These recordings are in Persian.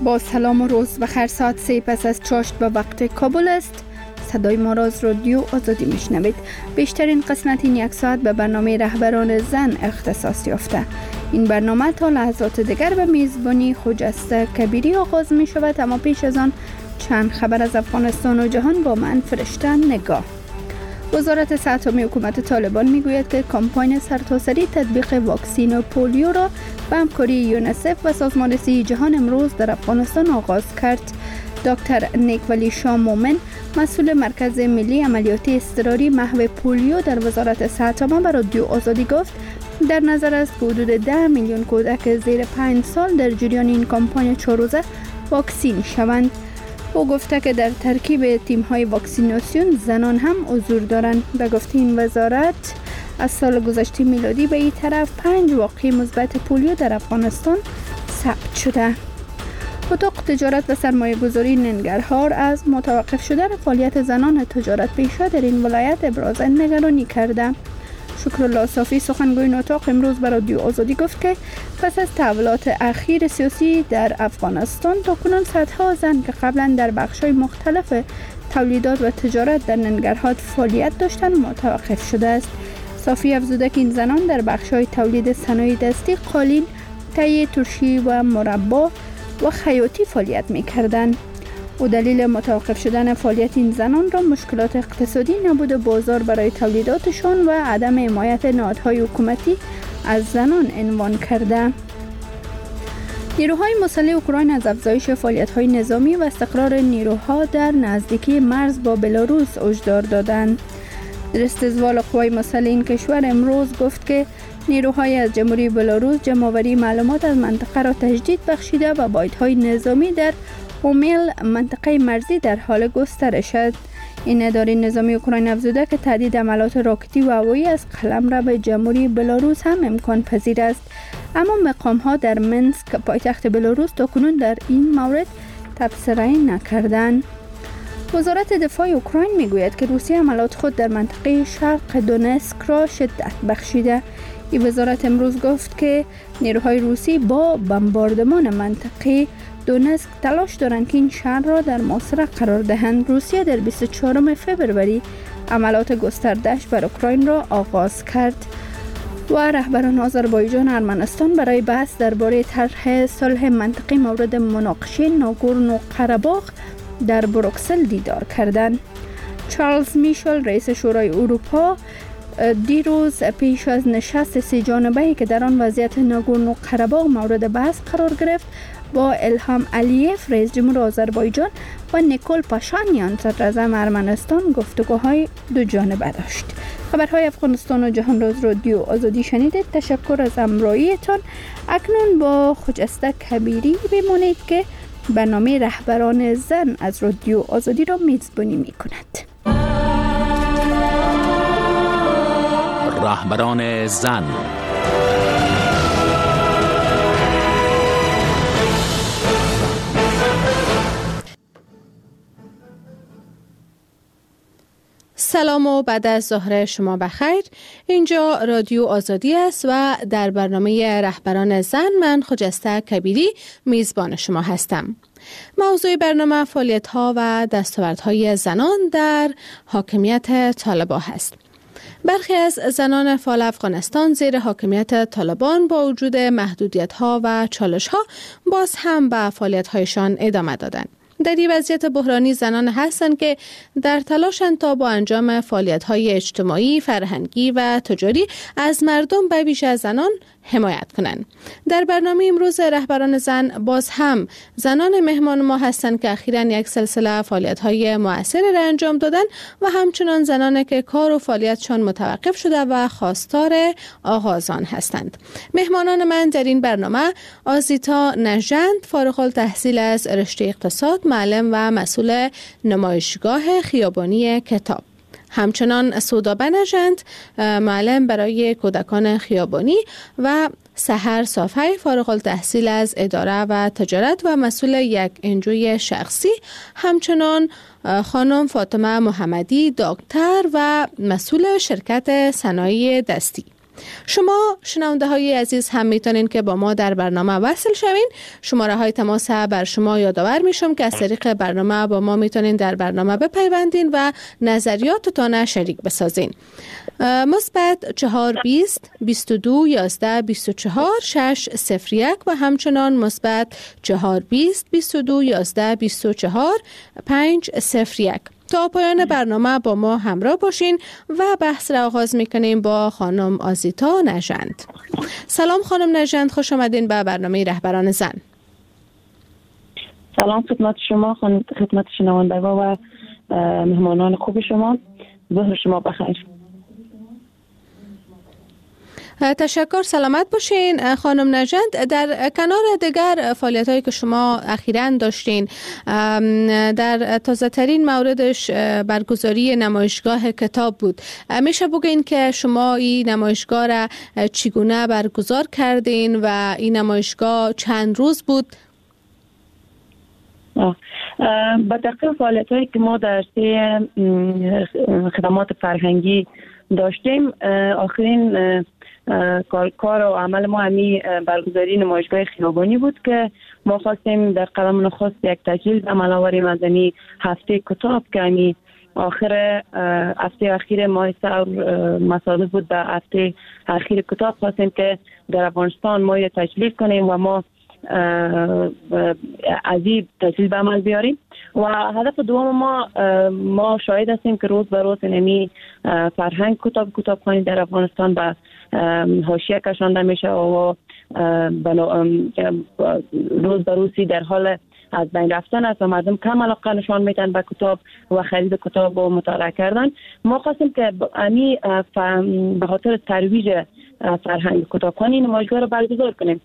با سلام و روز بخیر. ساعت 3 پس از چاشت به وقت کابل است. صدای ما را از رادیو آزادی میشنوید. بیشترین قسمت این یک ساعت به برنامه رهبران زن اختصاص یافته. این برنامه تا لحظات دیگر به میزبانی خجسته کبیری آغاز می شود، اما پیش از آن چند خبر از افغانستان و جهان با من فرشته نگاه. وزارت صحت عامه حکومت طالبان میگوید که کمپاین سرتاسری تطبیق واکسین پولیو را به همکاری یونیسف و سازمان صحت جهان امروز در افغانستان آغاز کرد. دکتر نیک ولی شاه مومن، مسئول مرکز ملی عملیاتی اضطراری محو پولیو در وزارت صحت عامه، به رادیو آزادی گفت در نظر است که حدود 10 میلیون کودک زیر 5 سال در جریان این کمپاین 4 روزه واکسین شوند. او گفته که در ترکیب تیم‌های واکسیناسیون زنان هم حضور دارند. به گفته این وزارت از سال گذشته میلادی به این طرف 5 واقعه مثبت پولیو در افغانستان ثبت شده. اتاق تجارت و سرمایه گذاری ننگرهار از متوقف شدن فعالیت زنان تجارت پیشه در این ولایت ابراز نگرانی کرده. شکرالله صافی، سخنگوی این اتاق، امروز به رادیو آزادی گفت که پس از تحولات اخیر سیاسی در افغانستان تاکنون صدها زن که قبلا در بخش‌های مختلف تولیدات و تجارت در ننگرهار فعالیت داشتند متوقف شده است. صافی افزوده که این زنان در بخش‌های تولید صنایع دستی، قالین، تهیه ترشی و مربا و خیاطی فعالیت می‌کردند. و دلیل متوقف شدن فعالیت این زنان را مشکلات اقتصادی، نبود بازار برای تولیداتشان و عدم حمایت نهادهای حکومتی از زنان عنوان کرده. نیروهای مسلح اوکراین از افزایش فعالیت‌های نظامی و استقرار نیروها در نزدیکی مرز با بلاروس هشدار دادند. در استقبال قوای مسلح این کشور امروز گفت که نیروهای از جمهوری بلاروس جمع‌آوری معلومات از منطقه را تجدید بخشیده و بایدهای نظامی در اومیل، منطقه مرزی، در حال گسترش است. این اداره نظامی اوکراین افزوده که تهدید حملات راکتی و هوایی از قلمرو به جمهوری بلاروس هم امکان پذیر است، اما مقام‌ها در منسک، پایتخت بلاروس، تاکنون در این مورد تبصره نکردند. وزارت دفاع اوکراین میگوید که روسیه حملات خود در منطقه شرق دونسک را شدت بخشیده. این وزارت امروز گفت که نیروهای روسی با بمباردمان منطقه دونسک تلاش دارند که این شهر را در محاصره قرار دهند. روسیه در 24 فوریه عملیات گسترده‌اش بر اوکراین را آغاز کرد و رهبران آذربایجان و ارمنستان برای بحث درباره طرح صلح منطقی مورد مناقشه ناگورنو قره‌باغ در بروکسل دیدار کردند. چارلز میشل، رئیس شورای اروپا، دیروز پیش از نشست 3 جانبه‌ای که در آن وضعیت ناگورنو قره‌باغ مورد بحث قرار گرفت، با الهام علیف، رئیس جمهور آذربایجان، و نیکول پاشانیان، صدر اعظم ارمنستان، گفتگوهای 2 جانبه داشت. خبرهای افغانستان و جهان را از رادیو آزادی شنیدید. تشکر از همراهیتان. اکنون با خجسته کبیری بمانید که برنامه رهبران زن از رادیو آزادی را میزبانی می‌کند. رهبران زن. سلام و بعد از ظهر شما بخیر. اینجا رادیو آزادی است و در برنامه رهبران زن من خجسته کبیری میزبان شما هستم. موضوع برنامه فعالیت‌ها و دستاوردهای زنان در حاکمیت طالبان هست. برخی از زنان فعال افغانستان زیر حاکمیت طالبان با وجود محدودیت‌ها و چالش‌ها باز هم به فعالیت‌هایشان ادامه دادند. در این وضعیت بحرانی زنان هستند که در تلاشند تا با انجام فعالیت‌های اجتماعی، فرهنگی و تجاری از مردم به ویژه از زنان حمایت کنند. در برنامه امروز رهبران زن باز هم زنان مهمان ما هستند که اخیراً یک سلسله فعالیت‌های مؤثر را انجام دادند و همچنان زنانی که کار و فعالیتشان متوقف شده و خواستار آغاز آن هستند. مهمانان من در این برنامه آزیتا نژند، فارغ التحصیل از رشته اقتصاد، معلم و مسئول نمایشگاه خیابانی کتاب. همچنان سودا نژند، معلم برای کودکان خیابانی، و سحر صافی، فارغ التحصیل از اداره و تجارت و مسئول یک انجوی شخصی. همچنان خانم فاطمه محمدی، دکتر و مسئول شرکت صنایع دستی. شما شنونده های عزیز هم میتونین که با ما در برنامه وصل شوین. شماره های تماس بر شما یادآور میشم که از طریق برنامه با ما میتونین در برنامه بپیوندین و نظریاتتان شریک بسازین. مثبت 420 22 11 24 601 و همچنان مثبت 420 22 11 24 501. تا پایان برنامه با ما همراه باشین و بحث را آغاز میکنیم با خانم آزیتا نژند. سلام خانم نژند، خوش آمدین به برنامه رهبران زن. سلام خدمت شما، خدمت شنوندگان و مهمانان خوب شما. ظهر شما بخیر. تشکر، سلامت باشین خانم نژند. در کنار دیگر فعالیت‌هایی که شما اخیراً داشتین، در تازه ترین موردش برگزاری نمایشگاه کتاب بود. میشه بگین که شما این نمایشگاه را چگونه برگزار کردین و این نمایشگاه چند روز بود؟ با دقیق فعالیت‌هایی که ما در خدمات فرهنگی داشتیم، آخرین کار و عمل ما همی برگزاری نمایشگاه خیابانی بود که ما خواستیم در قدم نخست یک تجلیل عمل آوریم از این هفته کتاب که همی هفته اخیر ماه سور مصادف بود به هفته اخیر کتاب. خواستیم که در افغانستان ما تجلیل کنیم و ما از این تجلیل به عمل بیاریم. و هدف دوم ما شاهد هستیم که روز به روز نمی فرهنگ کتابخوانی در افغانستان به حاشیه کشانده میشه و روز به روزی در حال از بین رفتن است و مردم کم علاقه نشان میدن به کتاب و خرید کتاب و مطالعه کردن. ما خواستیم که به خاطر ترویج فرهنگ کتابخوانی نمایشگاه را برگزار کنیم.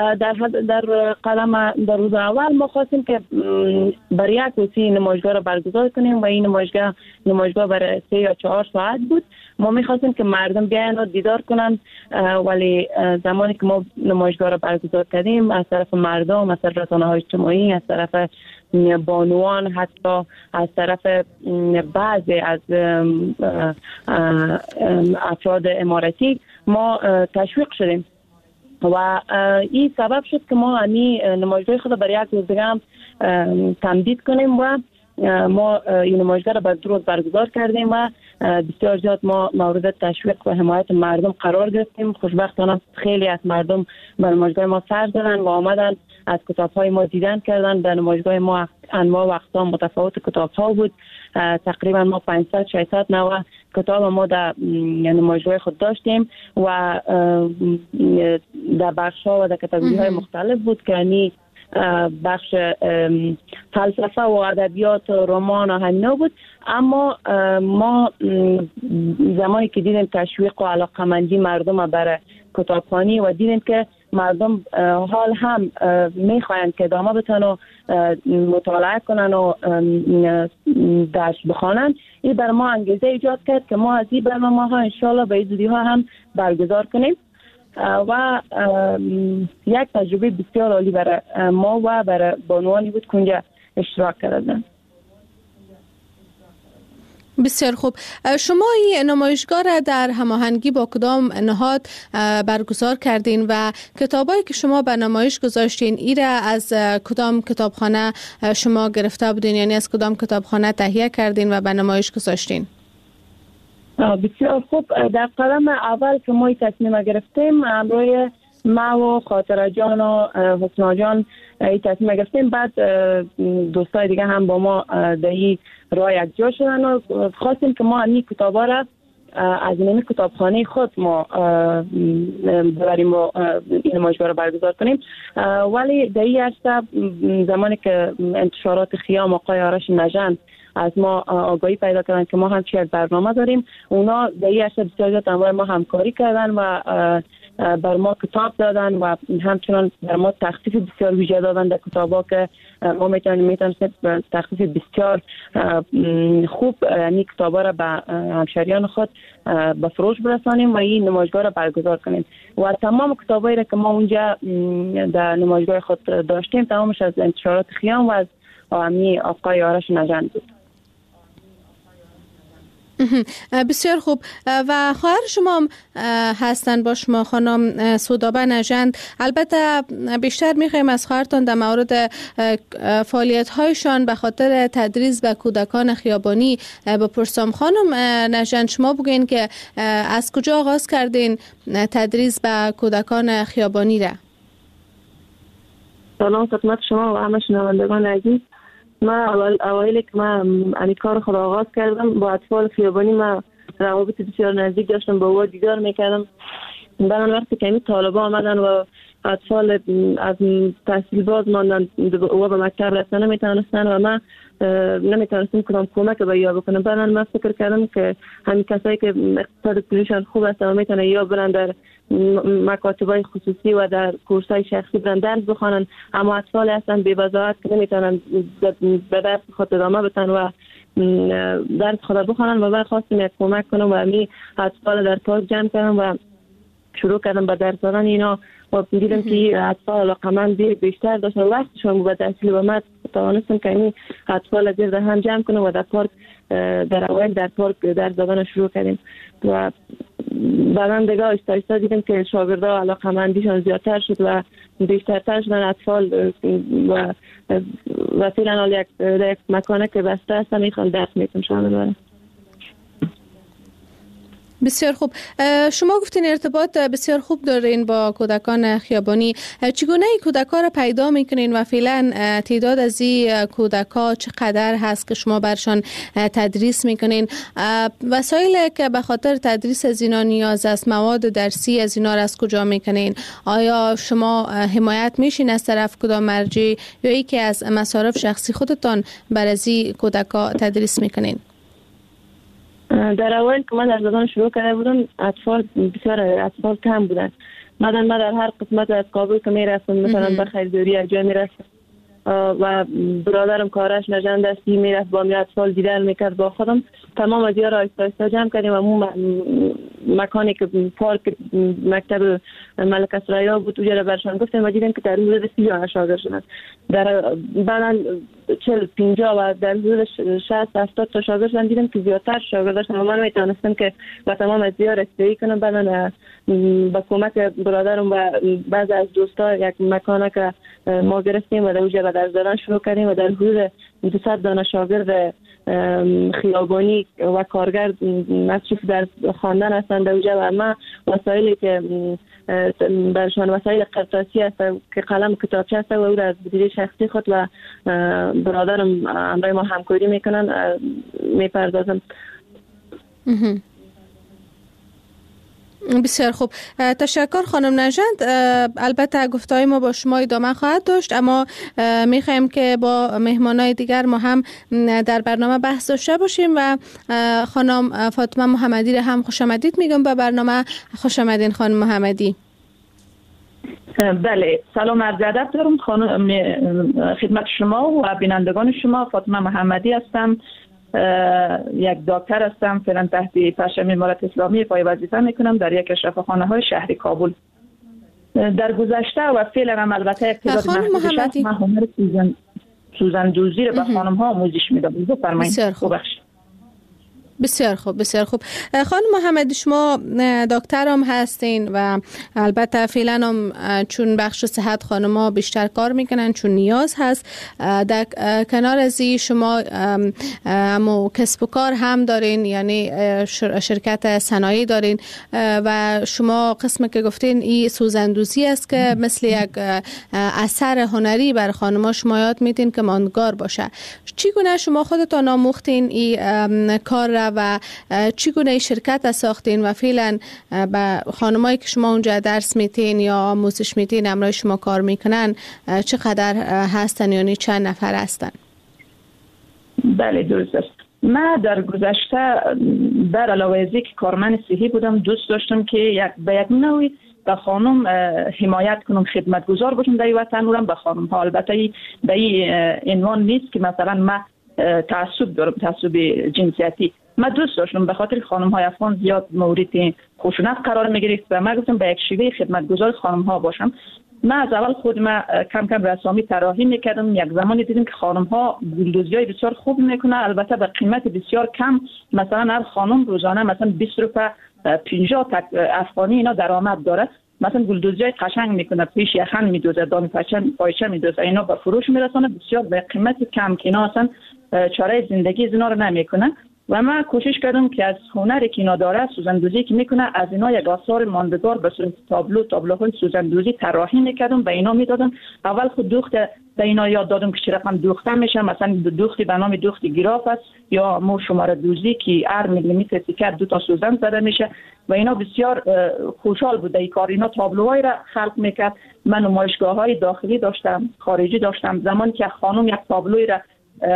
در روز اول ما خواستیم که برای یک روز نمایشگاه را برگزار کنیم و این نمایشگاه برای 3 یا 4 ساعت بود. ما می‌خواستیم که مردم بیاین و دیدار کنن، ولی زمانی که ما نمایشگاه را برگزار کردیم از طرف مردم، از طرف رسانه‌های اجتماعی، از طرف بانوان، حتی از طرف بعضی از افراد اماراتی ما تشویق شدیم و این سبب شد که ما نمایشگاه خود برای یک روز دیگه هم تمدید کنیم و ما این نمایشگاه را بر 2 روز برگزار کردیم و بسیار زیاد ما مورد تشویق و حمایت مردم قرار گرفتیم. خوشبختانه خیلی از مردم به نمایشگاه ما سر زدن و آمدن از کتاب‌های ما دیدن کردن. در نمایشگاه ما انواع و اقسام متفاوت کتاب‌ها بود. تقریبا ما 500-600 نوع کتاب ما در نمایشگاه خود داشتیم و در بخش‌ها و در کاتگوری‌های مختلف بود که بخش فلسفه و ادبیات و رمان و همینا بود. اما ما زمانی که دیدیم تشویق و علاقه‌مندی مردم برای کتابخوانی و دیدیم که مردم حال هم میخواین که ادامه بتن و مطالعه کنن و درس بخوانن، این بر ما انگیزه ایجاد کرد که ما از این برنامه‌ها انشالله به زودی ها هم برگزار کنیم و یک تجربه بسیار عالی برای ما و برای بانوانی بود که اونجا اشتراک کردن. بسیار خوب. شما این نمایشگاه را در هماهنگی با کدام نهاد برگزار کردین و کتابایی که شما به نمایش گذاشتین ای را از کدام کتابخانه شما گرفته بودین، یعنی از کدام کتابخانه تهیه کردین و به نمایش گذاشتین؟ بسیار خوب. در قدم اول که ما تصمیم گرفتیم همراه ما و خاطره جان و حسنا جان این تصمیم گرفتیم، بعد دوستای دیگه هم با ما در این راه یک جا شدن و خواستیم که ما این کتابا را از این کتابخانه خود ما ببریم و این نمایشگاه را برگزار کنیم. ولی در این عرصه زمانی که انتشارات خیام آقای آرش نژند از ما آگاهی پیدا کردن که ما هم یک برنامه داریم، اونا در این عرصه بسیار زیاد همراه ما همکاری کردن و بر ما کتاب دادن و همچنان بر ما تخفیف بسیار ویژه دادن در کتابا که ما میتونیم تخفیف بسیار خوب یعنی کتابا را به همشریان خود به فروش برسانیم و این نمایشگاه را برگزار کنیم. و تمام کتابایی را که ما اونجا در نمایشگاه خود داشتیم تمامش از انتشارات خیام و از آقای آرش نژند بود. بسیار خوب. و خواهر شما هستن با شما خانم سودابه نژند. البته بیشتر میخوایم از خواهرتان در مورد فعالیت هایشان به خاطر تدریس به کودکان خیابانی بپرسم. خانم نژند، شما بگوین که از کجا آغاز کردین تدریس به کودکان خیابانی را؟ سلام خدمت شما و همه شنوندگان عزیز. من اوایل که من کار خود آغاز کردم با اطفال خیابانی، من روابط بسیار نزدیک داشتم، با او دیدار میکردم. بعد وقتی که طالبا آمدن و اطفال از تحصیل باز ماندن و به مکتب رفتن نمیتونستن و من نمیتونستم کدام کمک به یا بکنم. بعد من فکر کردم که همین کسایی که اقتصاد پولیشان خوب است و میتونن یا برن در مکاتبای خصوصی و در کورسای شخصی برن درس بخوانن، اما اطفال هستن بی وضاحت که نمیتونن به درس خود ادامه بدن و درس خود بخوانن و من خواستم یک کمک کنم و می اطفال در پارک جمع کردم و شروع کردم به درس دادن اینا و دیدم که اطفال علاقه‌مند بیشتر داشتن وقتشون به تحصیل و من توانستم که این اطفال گرد هم جمع کنم و در پارک در اوایل در پارک درس دادن شروع کردیم و بعداً دیگه آهسته دیدم که شاگردها علاقه‌مندیشون زیادتر شد و بیشتر شدن اطفال و فعلا یک مکانه که بسته است میخوان درس میتونم شامل برم. بسیار خوب. شما گفتین ارتباط بسیار خوب دارین با کودکان خیابانی. چگونه این کودکا را پیدا میکنین و فعلا تعداد از این کودکا چقدر هست که شما برشان تدریس میکنین؟ وسایلی که به خاطر تدریس از اینا نیاز است، مواد درسی از اینا را از کجا میکنین؟ آیا شما حمایت میشین از طرف کدام مرجع یا ای که از مصارف شخصی خودتان بر از این کودکا تدریس میکنین؟ در اول که من در زدان شروع کرده بودم بسیار اطفال کم بودن. من در هر قسمت از کابل که میرفتم مثلا به خریداری یک جای میرفتم و برادرم کارش نژند دستی میرفت با می اطفال دیدن میکرد با خودم تمام از یارا آهسته جمع کردیم و مکانی که پارک مکتب ملک اسرائیل بود اونجا را برشان گفتیم و دیدم که در حدود 30 شاگرد شدن. در بعدا 40-50 و در حدود 60-70 تا شاگرد شدن. دیدم که زیادتر شاگرد داشتن و من میتونستم که با تمام از یارا رسیدگی کنم. بعدا با کمک برادرم و بعض از دوستا یک مکانی که ما گرفتیم و در اونجا درس دادن شروع کردیم و در حدود 200 دانه شاگرد خیابانی و کارگر مصروف در خواندن هستند در اونجا و ما وسایلی که برشان وسایل قرطاسی هست که قلم کتابچه هست و او را از بودجه شخصی خود و برادرم همراه ما همکاری میکنن میپردازم. بسیار خوب. تشکر خانم نژند. البته گفتهای ما با شما ادامه خواهد داشت، اما میخوایم که با مهمانای دیگر ما هم در برنامه بحث داشته باشیم و خانم فاطمه محمدی را هم خوش آمدید میگم به برنامه. خوش آمدین خانم محمدی. بله، سلام عرض ادب دارم خدمت شما و بینندگان شما. فاطمه محمدی هستم، یک دکتر هستم، فعلا تحت پرچم امارت اسلامی پای وظیفه میکنم در یک از شفاخانه های شهر کابل. در گذشته و فعلا هم البته اقتدار محدودش من هنر سوزندوزی رو به خانم ها آموزش میدم. بفرمایید. بسیار خوب. بسیار خوب. خانم محمدی، شما دکتر هم هستین و البته فعلا هم چون بخش صحت خانم‌ها بیشتر کار میکنن چون نیاز هست. در کنار از این شما کسب و کار هم دارین، یعنی شرکت صنایعی دارین و شما قسمی که گفتین این سوزندوزی است که مثل یک اثر هنری بر خانم‌ها شما یاد میدین که ماندگار باشه. چگونه شما خودتان آموختین این کار و چگونه شرکت ساختین و فعلا به خانمایی که شما اونجا درس میتین یا آموزش میتین همراه شما کار میکنن چقدر هستن، یعنی چند نفر هستن؟ بله درست است. من در گذشته در علاوه از اینکه کارمند صحی بودم دوست داشتم که به یک نوعی به خانم حمایت کنم، خدمتگزار باشم در این وطن. اونم به خانم ها البته به این عنوان نیست که مثلا من تعصب دارم، تعصب جنسیتی. من دوست داشتم به خاطر خانم های افغان زیاد مورد خشونت قرار می گرفت و من گفتم به یک شیوه خدمتگزار خانم ها باشم ما از اول خود ما کم کم رسامی طراحی میکردم. یک زمانی دیدیم که خانم ها گلدوزیای بسیار خوب میکنه، البته به قیمت بسیار کم. مثلا هر خانم روزانه مثلا 20 روپیه 50 افغانی اینا درآمد داره. مثلا گلدوزیای قشنگ میکنه، پیش یخن میدوزه، دام پایچه میدوزه، اینا به فروش میرسونه بسیار به قیمت کم که اینا اصلا چاره زندگی اینا رو نمیکنه. و من کوشش کردم که از هنری که اینا داره، سوزندوزی که میکنه، از اینا یک آثار ماندگار به صورت تابلوهای سوزندوزی طراحی میکردم، به اینا میدادم. اول خود دوخت به اینا یاد دادم که چه رقم دوخته میشه. مثلا دوختی به نام دوخت گراف است یا مو شماره دوزی که هر میلیمتر تیکر 2 تا سوزن زده میشه و اینا بسیار خوشحال بود این کار. اینا تابلوهای را خلق میکرد. من نمایشگاه‌های داخلی داشتم، خارجی داشتم. زمانی که خانم یک تابلوی را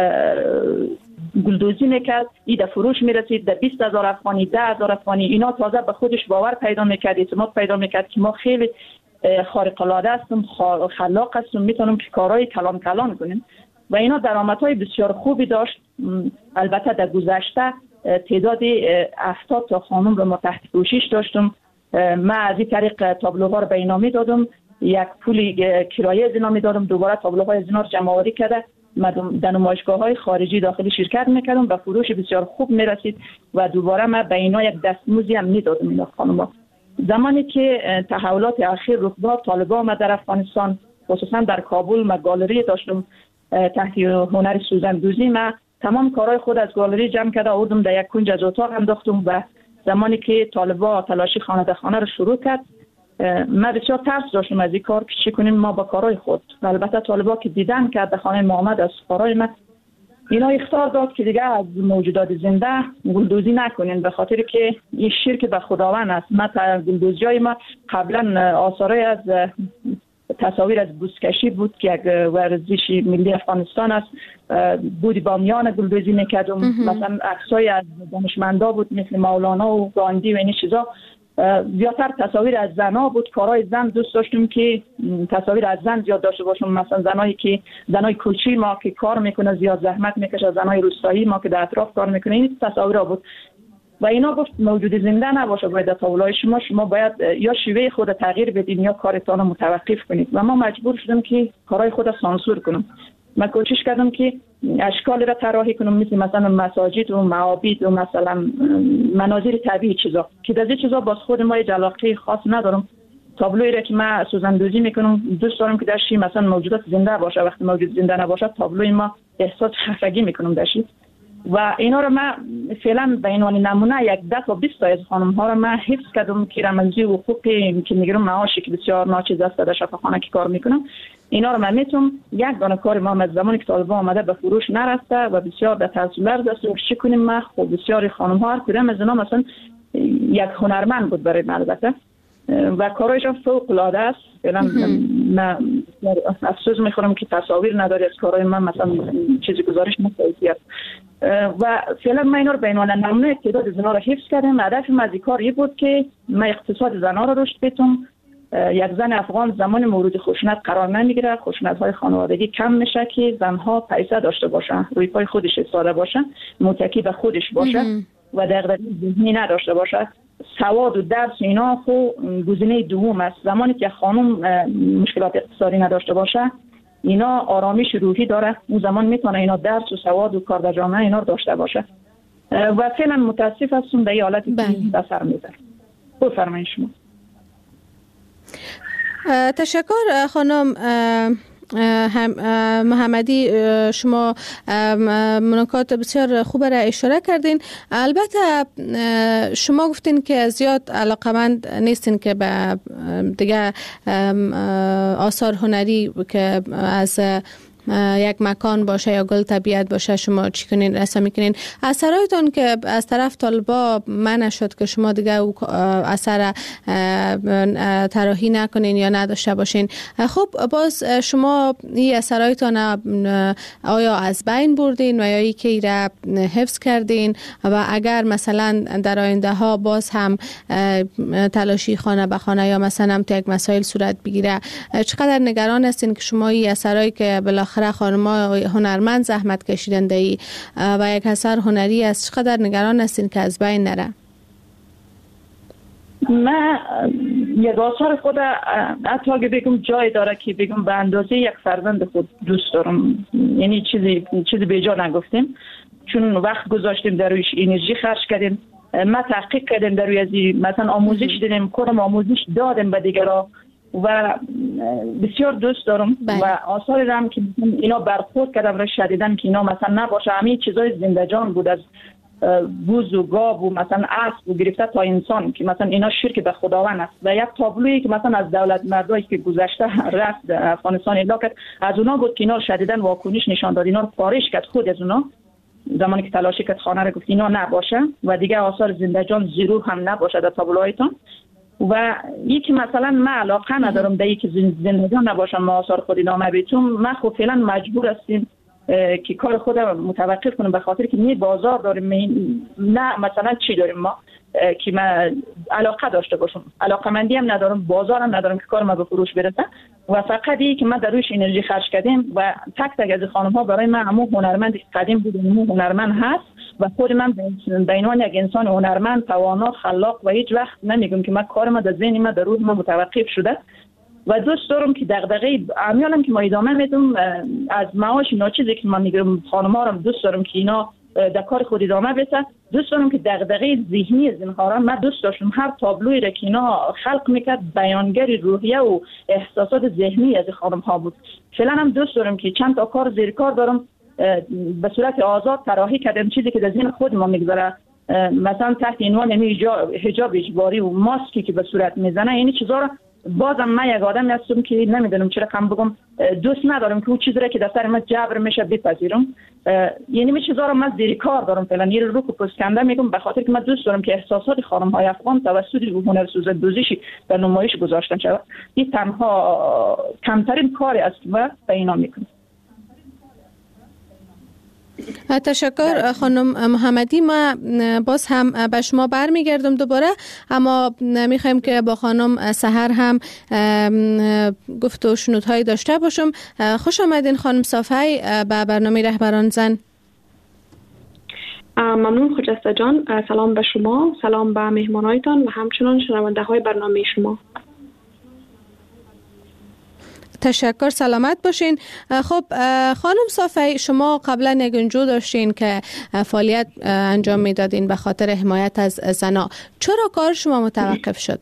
گلدوزی میکرد، این در فروش میرسید در 20,000 افغانی، 10,000 افغانی. اینا تازه به خودش باور پیدا میکرد، اعتماد پیدا میکرد که ما خیلی خارق العاده هستیم، خلاق هستیم، میتونیم که کارهای کلان کنیم و اینا درآمدهای بسیار خوبی داشت. البته در گذشته تعداد 70 تا خانم رو ما تحت پوشش داشتم. من از این طریق تابلوها رو به اینا میدادم، یک پولی کرایه از اینا میدادم، دوباره تابلوهای از اینا رو جمع آوری کرده در نمایشگاه‌های خارجی داخلی شرکت میکردم، به فروش بسیار خوب میرسید و دوباره من به اینا یک دستموزی هم میدادم. اینا خانم‌ها زمانی که تحولات اخیر رخ داد، طالبان ما در افغانستان خصوصا در کابل ما گالری داشتم تحت هنر سوزندوزی. ما تمام کارهای خود از گالری جمع کرده آوردم در یک کنج از اتاق انداختم و زمانی که طالبان تلاشی خانه به خانه رو شروع کرد، ما بسیار ترس داشتم از این کار که چی کنیم ما با کارهای خود. البته طالبان که دیدن که در خانه محمد از کارهای ما، اینا اخطار داد که دیگه از موجودات زنده گلدوزی نکنین، به خاطر که این شرک به خداوند است. ما گلدوزیای ما قبلا آثارای از تصاویر از بوسکشی بود که یک ورزش ملی افغانستان است، بودی بامیان گلدوزی میکردم. مثلا عکسای از دانشمندا بود مثل مولانا و گاندی و این چیزا. زیادتر تصاویر از زنا بود، کارهای زن دوست داشتم که تصاویر از زن زیاد داشته باشم. مثلا زنای کوچی ما که کار میکنه زیاد زحمت میکشه، زنای روستایی ما که در اطراف کار میکنه، این تصاویرها بود و اینا گفت موجود زنده نباشه باید تابلوهای شما باید یا شیوه خود تغییر بدین یا کارتان رو متوقف کنید و ما مجبور شدم که کارهای خود سانسور کنم. من کوشش کردم که اشکال را طراحی کنم مثلا مساجد و معابد و مثلا مناظر طبیعی چیزا که در این چیزا باز خود ما علاقه خاص ندارم. تابلویی را که من سوزندوزی میکنم دوست دارم که درش مثلا موجودات زنده باشه. وقتی موجود زنده نباشه تابلوی ما احساس خفگی میکنم درش و اینا رو من فعلا به عنوان نمونه یک 10 تا 20 تا از خانم ها رو من حفظ کردم که رمزی حقوقی که میگیرم معاشی که بسیار ناچیز است در شفاخانه که کار میکنم. اینا رو من میتونم یک دانه کار ما از زمانی که طالبان آمده به فروش نرفته و بسیار در تاثیر داشته چی کنیم. ما خب بسیار خانم ها هر کدام از اینا مثلا یک هنرمند بود برای البته و کارایشان فوق العاده است. فعلا من افسوس میخورم که تصاویر نداری از کارهای من، مثلا چیزی گزارش نکردی است و فعلا من اینا رو به عنوان نمونه تعداد زنا رو حفظ کردم. هدفم از این کار بود که من اقتصاد زنا رو رشد بدم. یک زن افغان زمان مورد خشونت قرار نمیگیره، خشونت‌های خانوادگی کم میشه که زنها پیسه داشته باشن، روی پای خودش ایستاده باشن، متکی به خودش باشه و دغدغه ذهنی نداشته باشه. سواد و درس اینا خو گزینه دوم است. زمانی که خانم مشکلات اقتصادی نداشته باشه، اینا آرامش روحی داره، اون زمان میتونه اینا درس و سواد و کار در جامعه اینا رو داشته باشه و فعلا متاسف هستم به این حالتی که اثر میذاره. بفرمایید شما. تشکر خانم محمدی، شما نکات بسیار خوب را اشاره کردین. البته شما گفتین که زیاد علاقمند نیستین که به دیگه آثار هنری که از یک مکان باشه یا گل طبیعت باشه شما چی کنین، رسمی کنین. اثرایتون که از طرف طالبا منع شد که شما دیگه اثر طراحی نکنین یا نداشته باشین، خب باز شما این اثرایتون آیا از بین بردین و یا ای که را حفظ کردین و اگر مثلا در آینده ها باز هم تلاشی خانه به خانه یا مثلا یک مسائل صورت بگیره، چقدر نگران هستین که شما این اثرایی که بالاخره خانم‌ها هنرمند زحمت کشیدند و یک اثر هنری است، چقدر نگران هستین که از بین نره؟ من یک آثار خود حتی اگه بگم جای داره که بگم به اندازه یک فرزند خود دوست دارم، یعنی چیزی بیجا نگفتیم، چون وقت گذاشتیم در رویش، انرژی خرج کردیم، ما تحقیق کردیم در روی ازی، مثلا آموزش دیدیم، کارم آموزش دادیم به دیگرها و بسیار دوست دارم. و آثاری هم که اینا برخورد کردم را شدیدن که اینا مثلا نباشه، همه چیزای زنده جان بود، از بوز و گاو و مثلا اسب و گرفته تا انسان، که مثلا اینا شرک به خداوند است. و یک تابلویی که مثلا از دولت مردایی که گذشته رفت افغانستان اعلام کرد، از اونا بود که اینا شدیدن واکنش نشان داد، اینا رو پارش کرد خود از اونا زمانی که تلاشی کرد خانه رو گفت اینا نباشه و دیگه آثار زنده جان زیرو هم نباشه در تابلوهایتون. و یکی مثلا من علاقه ندارم به یکی زنده جان نباشه، ما آثار خود ادامه بدیم، ما خب فعلا مجبور هستیم که کار خودم متوقف کنم، به خاطر که بازار داریم، نه مثلا چی داریم ما که من علاقه داشته باشم، علاقه مندی هم ندارم، بازار هم ندارم که کار ما به فروش برسه. و فقط که من در رویش انرژی خرج کردیم و تک از خانم ها برای من همون هنرمند قدیم بود، همون هنرمند هست و خود من به عنوان یک انسان هنرمند توانا خلاق و هیچ وقت نمیگم که من کار ما در ذهن ما در روح ما متوقف شده و دوست دارم که دغدغه امیالم که ما ادامه میدم از معاش ناچیزی که من میگم خانم‌ها رو دوست دارم که اینا در کار خود ادامه بده. دوست دارم که دغدغه ذهنی از اینها را من دوست داشتم هر تابلویی را که اینا خلق میکرد بیانگر روحیه و احساسات ذهنی از خانم‌ها بود. فعلا هم دوست دارم که چند تا کار زیر کار دارم به صورت آزاد طراحی کردم، چیزی که در ذهن خود ما میگذره، مثلا تحت عنوان حجاب اجباری و ماسکی که به صورت میزنه، یعنی چیزا رو بازم من یک آدمی هستم که نمیدونم چرا کم بگم، دوست ندارم که اون چیزی را که در سر من جبر میشه بپذیرم، یعنی می چیزا رو من زیر کار دارم فعلا، یه رو پسکنده میگم به خاطر که من دوست دارم که احساسات خانم های افغان توسط هنرسوز دوزیشی به نمایش گذاشتن شود. این تنها کمترین کاری است و به اینا میکنم. تشکر خانم محمدی. ما باز هم به شما برمیگردم دوباره، اما میخوایم که با خانم سحر هم گفت و شنودهایی داشته باشم. خوش آمدین خانم صافی به برنامه رهبران زن. ممنون خجسته جان. سلام به شما، سلام به مهمانایتان و همچنان شنونده های برنامه شما. تشکر، سلامت باشین. خب خانم صافی، شما قبلا یک انجو داشتین که فعالیت انجام میدادین به خاطر حمایت از زنا. چرا کار شما متوقف شد؟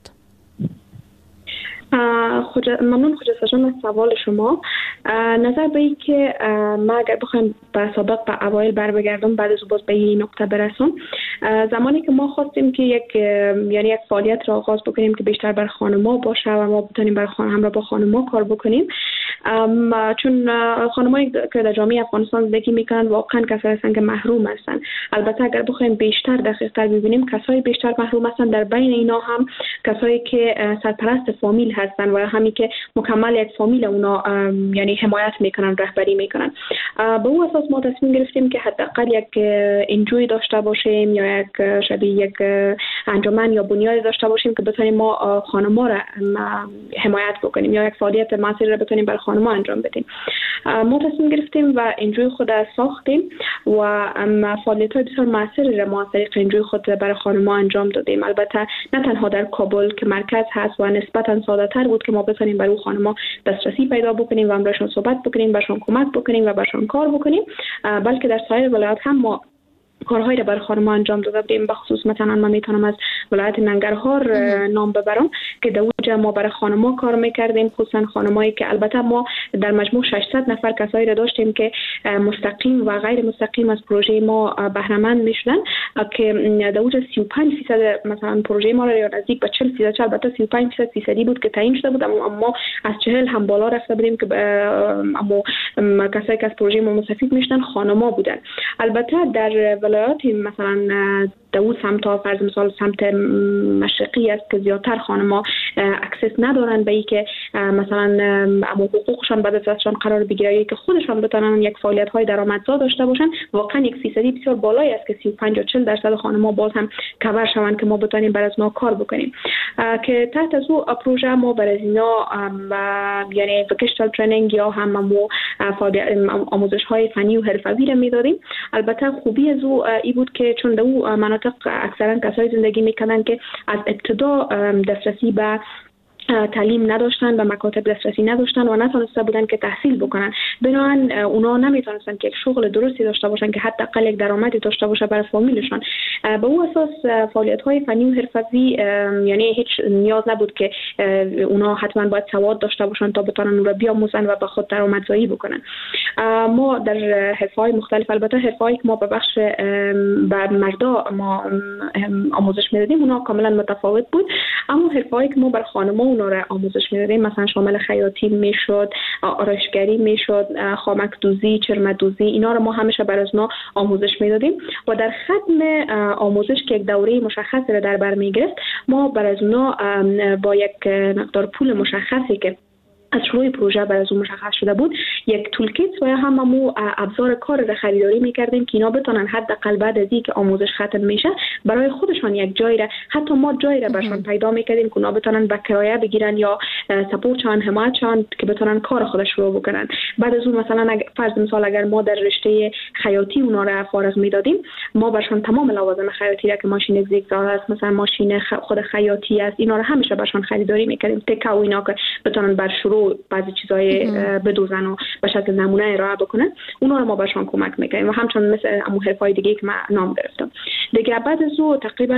ممنون خجسته جان از سوال شما. نظر به این که ما اگر بخوایم به سابق به اوایل بر بگردم، بعد از باز به این نقطه برسم، زمانی که ما خواستیم که یک فعالیت را آغاز بکنیم که بیشتر بر خانم‌ها باشه و ما بتونیم بر همراه با خانم‌ها کار بکنیم، چون خانم‌هایی که در جامعه افغانستان زندگی میکنن واقعا کسایی هستند که محروم هستند. البته اگر بخوایم بیشتر دقیق‌تر ببینیم، کسایی بیشتر محروم هستند، در بین اینا هم کسایی که سرپرست فامیل هستند و همین که مکمل یک فامیل اونا یعنی حمایت میکنن، رهبری میکنن. به اون اساس ما تصمیم گرفتیم که حداقل یک انجوی داشته باشیم یا یک شبیه یک انجمن یا بنیاد داشته باشیم که بتونیم ما خانم‌ها را حمایت بکنیم یا یک فعالیت موثر را بتونیم برای خانم‌ها انجام بدیم. ما تصمیم گرفتیم و انجوی خود را ساختیم و فعالیت‌های بسیار موثری را ما از طریق انجوی خود برای خانم‌ها انجام دادیم. البته نه تنها در کابل که مرکز هست و نسبتاً ساده‌تر بود که ما بتونیم برای خانم‌ها دسترسی پیدا بکنیم و امرشون صحبت بکنیم، برشون کمک بکنیم و برشون کار بکنیم، بلکه در سایر ولایات هم ما کارهایی را برای خانم‌ها انجام داده بودیم. بخصوص مثلا من میتونم از ولایت ننگرهار نام ببرم که در اونجا ما برای خانم‌ها کار میکردیم، خصوصا خانمایی که البته ما در مجموع 600 نفر کسایی را داشتیم که مستقیم و غیر مستقیم از پروژه ما بهره مند میشدن، که در اونجا 35% مثلا پروژه ما را نزدیک به 40%، البته 35% بود که تعیین شده بود، اما از 40 هم بالا رفته بودیم که اما کسایی که از پروژه ما مستفید میشدن خانم‌ها بودن. البته در ولایات مثلا داوود سمت فرض مثال سمت مشرقی است که زیادتر خانم‌ها اکسس ندارن به اینکه مثلا اما حقوقشان بعد از دستشان قرار بگیره که خودشان بتونن یک فعالیت‌های درآمدزا داشته باشن. واقعا یک فیصدی بسیار بالایی است که 35 یا 40% خانم‌ها باز هم کاور شوند که ما بتونیم برای ما کار بکنیم. که تحت از او پروژه ما برای اینا یعنی وکیشنال ترینینگ یا هممو آموزش های فنی و حرفوی را میدادیم. البته خوبی از او ای بود که چون در او مناطق اکثرا کسای زندگی میکنن که از ابتدا دسترسی به تعلیم نداشتن، به مکاتب دسترسی نداشتن و نتونسته بودن که تحصیل بکنن. بنابراین اونا نمیتونستن که یک شغل درستی داشته باشن که حداقل یک درآمدی داشته باشه برای فامیلشون. به او اساس فعالیت‌های فنی و حرفوی یعنی هیچ نیاز نبود که اونا حتما باید سواد داشته باشن تا بتونن اون رو بیاموزن و به خود درآمدزایی بکنن. ما در حرفه‌های مختلف، البته حرفه‌ای که ما به بخش به مردا ما آموزش میدادیم اونا کاملا متفاوت بود، اما حرفه‌ای که ما بر خانم‌ها اونا را آموزش میدادیم مثلا شامل خیاطی میشد، آرایشگری میشد، خامک دوزی، چرم دوزی، اینا رو ما همیشه برای اونا آموزش میدادیم و در ختم آموزش که یک دوره مشخصی را در بر میگرفت ما برای اونا با یک مقدار پول مشخصی که از شروع پروژه برای اون مشخص شده بود یک تولکیت و هممو ابزار کار را خریداری میکردیم که اینا بتونن حداقل بعد از اینکه آموزش ختم میشه برای خودشان یک جای را، حتی ما جای را برشان پیدا میکردیم که اونا بتونن به کرایه بگیرن یا سپورتشان حمایتشان که بتونن کار خودش رو بکنن. بعد از اون مثلا فرض مثال اگر ما در رشته خیاطی اونا را فارغ میدادیم ما برشان تمام لوازم خیاطی را که ماشین زیگزاگ است، مثلا ماشین خود خیاطی است، اینا را همیشه برشان خریداری میکردیم، تکه و اینا که بتونن بر شروع بعضی چیزای بدوزن و به شکل نمونه ارائه بکنن، اونا رو ما بهشون کمک میکنیم و همچنین مثل امو حرفای دیگه که من نام گرفتم دیگه. بعد از او تقریبا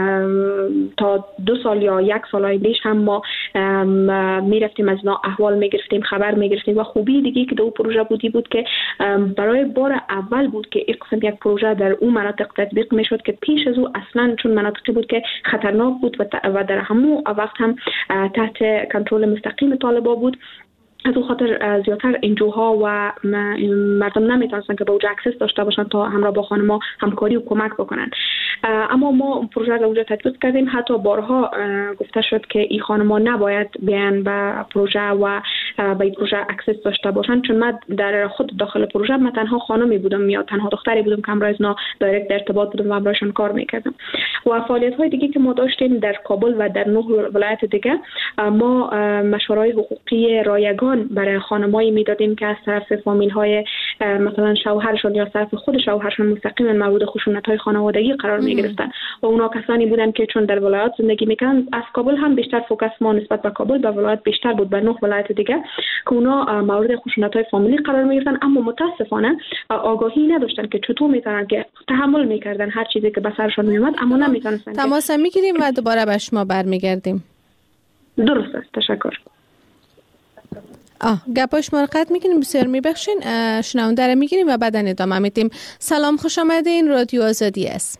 تا 2 سال یا 1 سال آیندهش هم ما میرفتیم از اینا احوال میگرفتیم، خبر میگرفتیم و خوبی دیگه که دو پروژه بود که برای بار اول بود که این قسم یک پروژه در اون مناطق تطبیق میشد که پیش از او اصلا چون مناطقی بود که خطرناک بود و در همون وقت هم تحت کنترل مستقیم طالبان بود. از اون خاطر زیادتر انجوها و مردم نمیتونستن که به اونجا اکسس داشته باشن تا همراه با خانم‌ها همکاری و کمک بکنن. اما ما پروژه رو اونجا تطبیق کردیم. حتی بارها گفته شد که این خانم‌ها نباید بیان به پروژه و به این پروژه اکسس داشته باشن، چون من در خود داخل پروژه من تنها خانمی بودم یا تنها دختری بودم که همراه اینا دایرکت در ارتباط بودم و همراهشون کار میکردم. و فعالیت‌های دیگه که ما داشتیم در کابل و در 9 ولایت دیگه، ما مشوره‌های حقوقی رایگان برای خانمایی میدادیم که از طرف فامیل‌های مثلا شوهرشون یا از طرف خود شوهرشون مستقیما مورد خشونت‌های خانوادگی قرار می‌گرفتن و اونا کسانی بودن که چون در ولایات زندگی می‌کردن، از کابل هم بیشتر فوکس ما نسبت به کابل به ولایت بیشتر بود، به 9 ولایت دیگه که اونا مورد خشونت‌های فامیلی قرار می‌گرفتن، اما متاسفانه آگاهی نداشتن که چطور می‌تونن که تحمل می‌کردن هر چیزی که به سرشون میومد، اما نمی‌تونستن. تماس می‌گیریم و دوباره به شما برمیگردیم. درست است، تشکر. گپاش ما رو قطع میکنیم، بسیار میبخشین. شنونده رو میگیریم و بعد ادامه میدیم. سلام، خوش آمدین، رادیو آزادی است.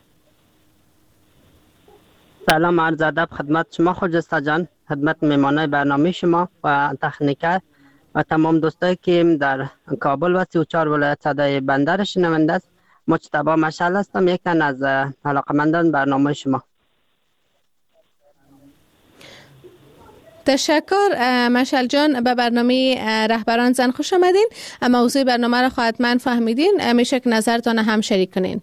سلام، عرض ادب خدمت شما خجسته جان، خدمت میمانای برنامه شما و تکنیکر و تمام دوستایی که در کابل و 34 ولایت صدای بنده شنونده است. مجتبی مشعل هستم، یک تن از علاقمندان برنامه شما. تشکر مشعل جان. به برنامه رهبران زن خوش آمدین. موضوع برنامه را حتما فهمیدین، میشه که نظرتان هم شریک کنین.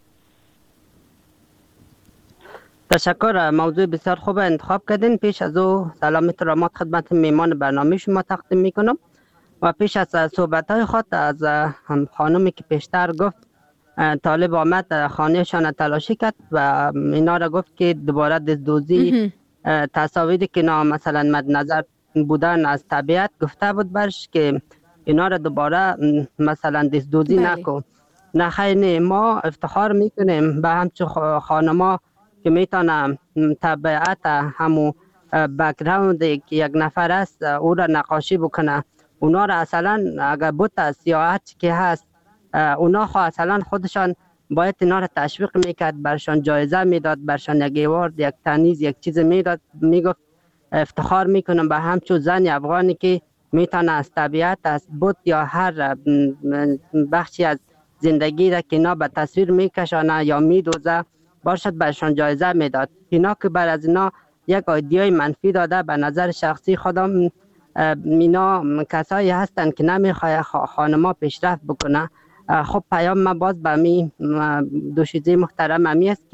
تشکر، موضوع بسیار خوب انتخاب کردین. پیش از او سلام احترامات خدمت میمان برنامه شما تقدیم میکنم و پیش از صحبت های خود از خانمی که پیشتر گفت طالب آمد خانهشان تلاشی کرد و اینا را گفت که دوباره دزدوزی تصاویری که مثلا مد نظر بودن از طبیعت گفته بود برش که اینا را دوباره مثلا دزدوزی نکن. نه خیلی ما افتخار میکنیم به همچون خانما که میتونم طبیعت همو بک‌گراند یک نفر است او را نقاشی بکنه. اونا را اصلا اگر بوت است یا هرچی که هست اونا اصلا خودشان باید اینا را تشویق میکرد، برشان جایزه میداد، برشان یک ایوارد، یک تنیز، یک چیز میداد، میگفت افتخار میکنم به همچون زن افغانی که میتونه از طبیعت، از بوت یا هر بخشی از زندگی را که اینا به تصویر میکشانه یا میدوزه باشد برشان جایزه میداد. اینا که بر از اینا یک ایدئای منفی داده. به نظر شخصی خودم اینا کسایی هستن که نمیخواه خانما پیشرفت بکنه. خب پیام ما باز به می دوشیزه محترم همی است که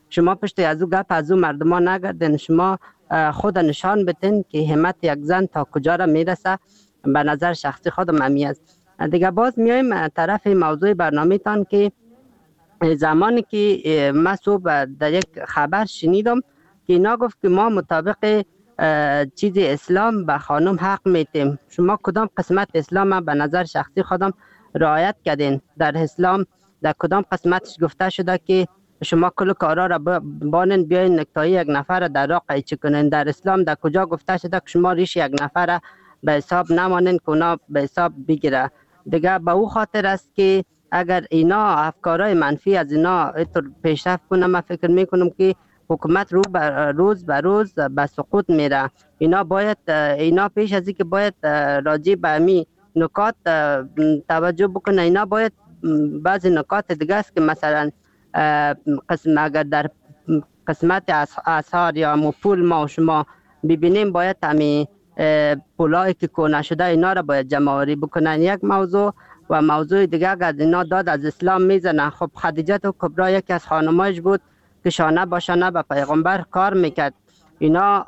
شما پشت از او گپ از او مردمان نگردین، شما خود نشان بتین که همت یک زن تا کجا را میرسه. به نظر شخصی خودم همی است. دیگه باز میایم طرف موضوع برنامه تان که زمانی که من صبح در یک خبر شنیدم که اینا گفت که ما مطابق چیز اسلام به خانم حق میتیم. شما کدام قسمت اسلام به نظر شخصی خودم رعایت کردین؟ در اسلام در کدام قسمتش گفته شده که شما کل کارا را بانن بیاین نکتای یک نفر در راه قیچی کنین؟ در اسلام در کجا گفته شده که شما ریش یک نفر به حساب نمانین که اونا به حساب بگیره؟ دیگه به او خاطر است که اگر اینا افکارهای منفی از اینا اینطور پیشرفت کنه، من فکر میکنم که حکومت روز به روز به سقوط میره. اینا پیش از اینکه باید راجع به همین نکات توجه بکنه. اینا باید بعضی نکات دیگه است که مثلا اگر در قسمت اسعار یا پول ما و شما ببینیم، باید همین پولایی که کنه شده اینا را باید جمع آوری بکنن. یک موضوع و موضوع دیگه اگر اینا داد از اسلام میزنن. خب خدیجه کبرا یکی از خانمایش بود که شانه با شانه به پیغمبر کار میکرد. اینا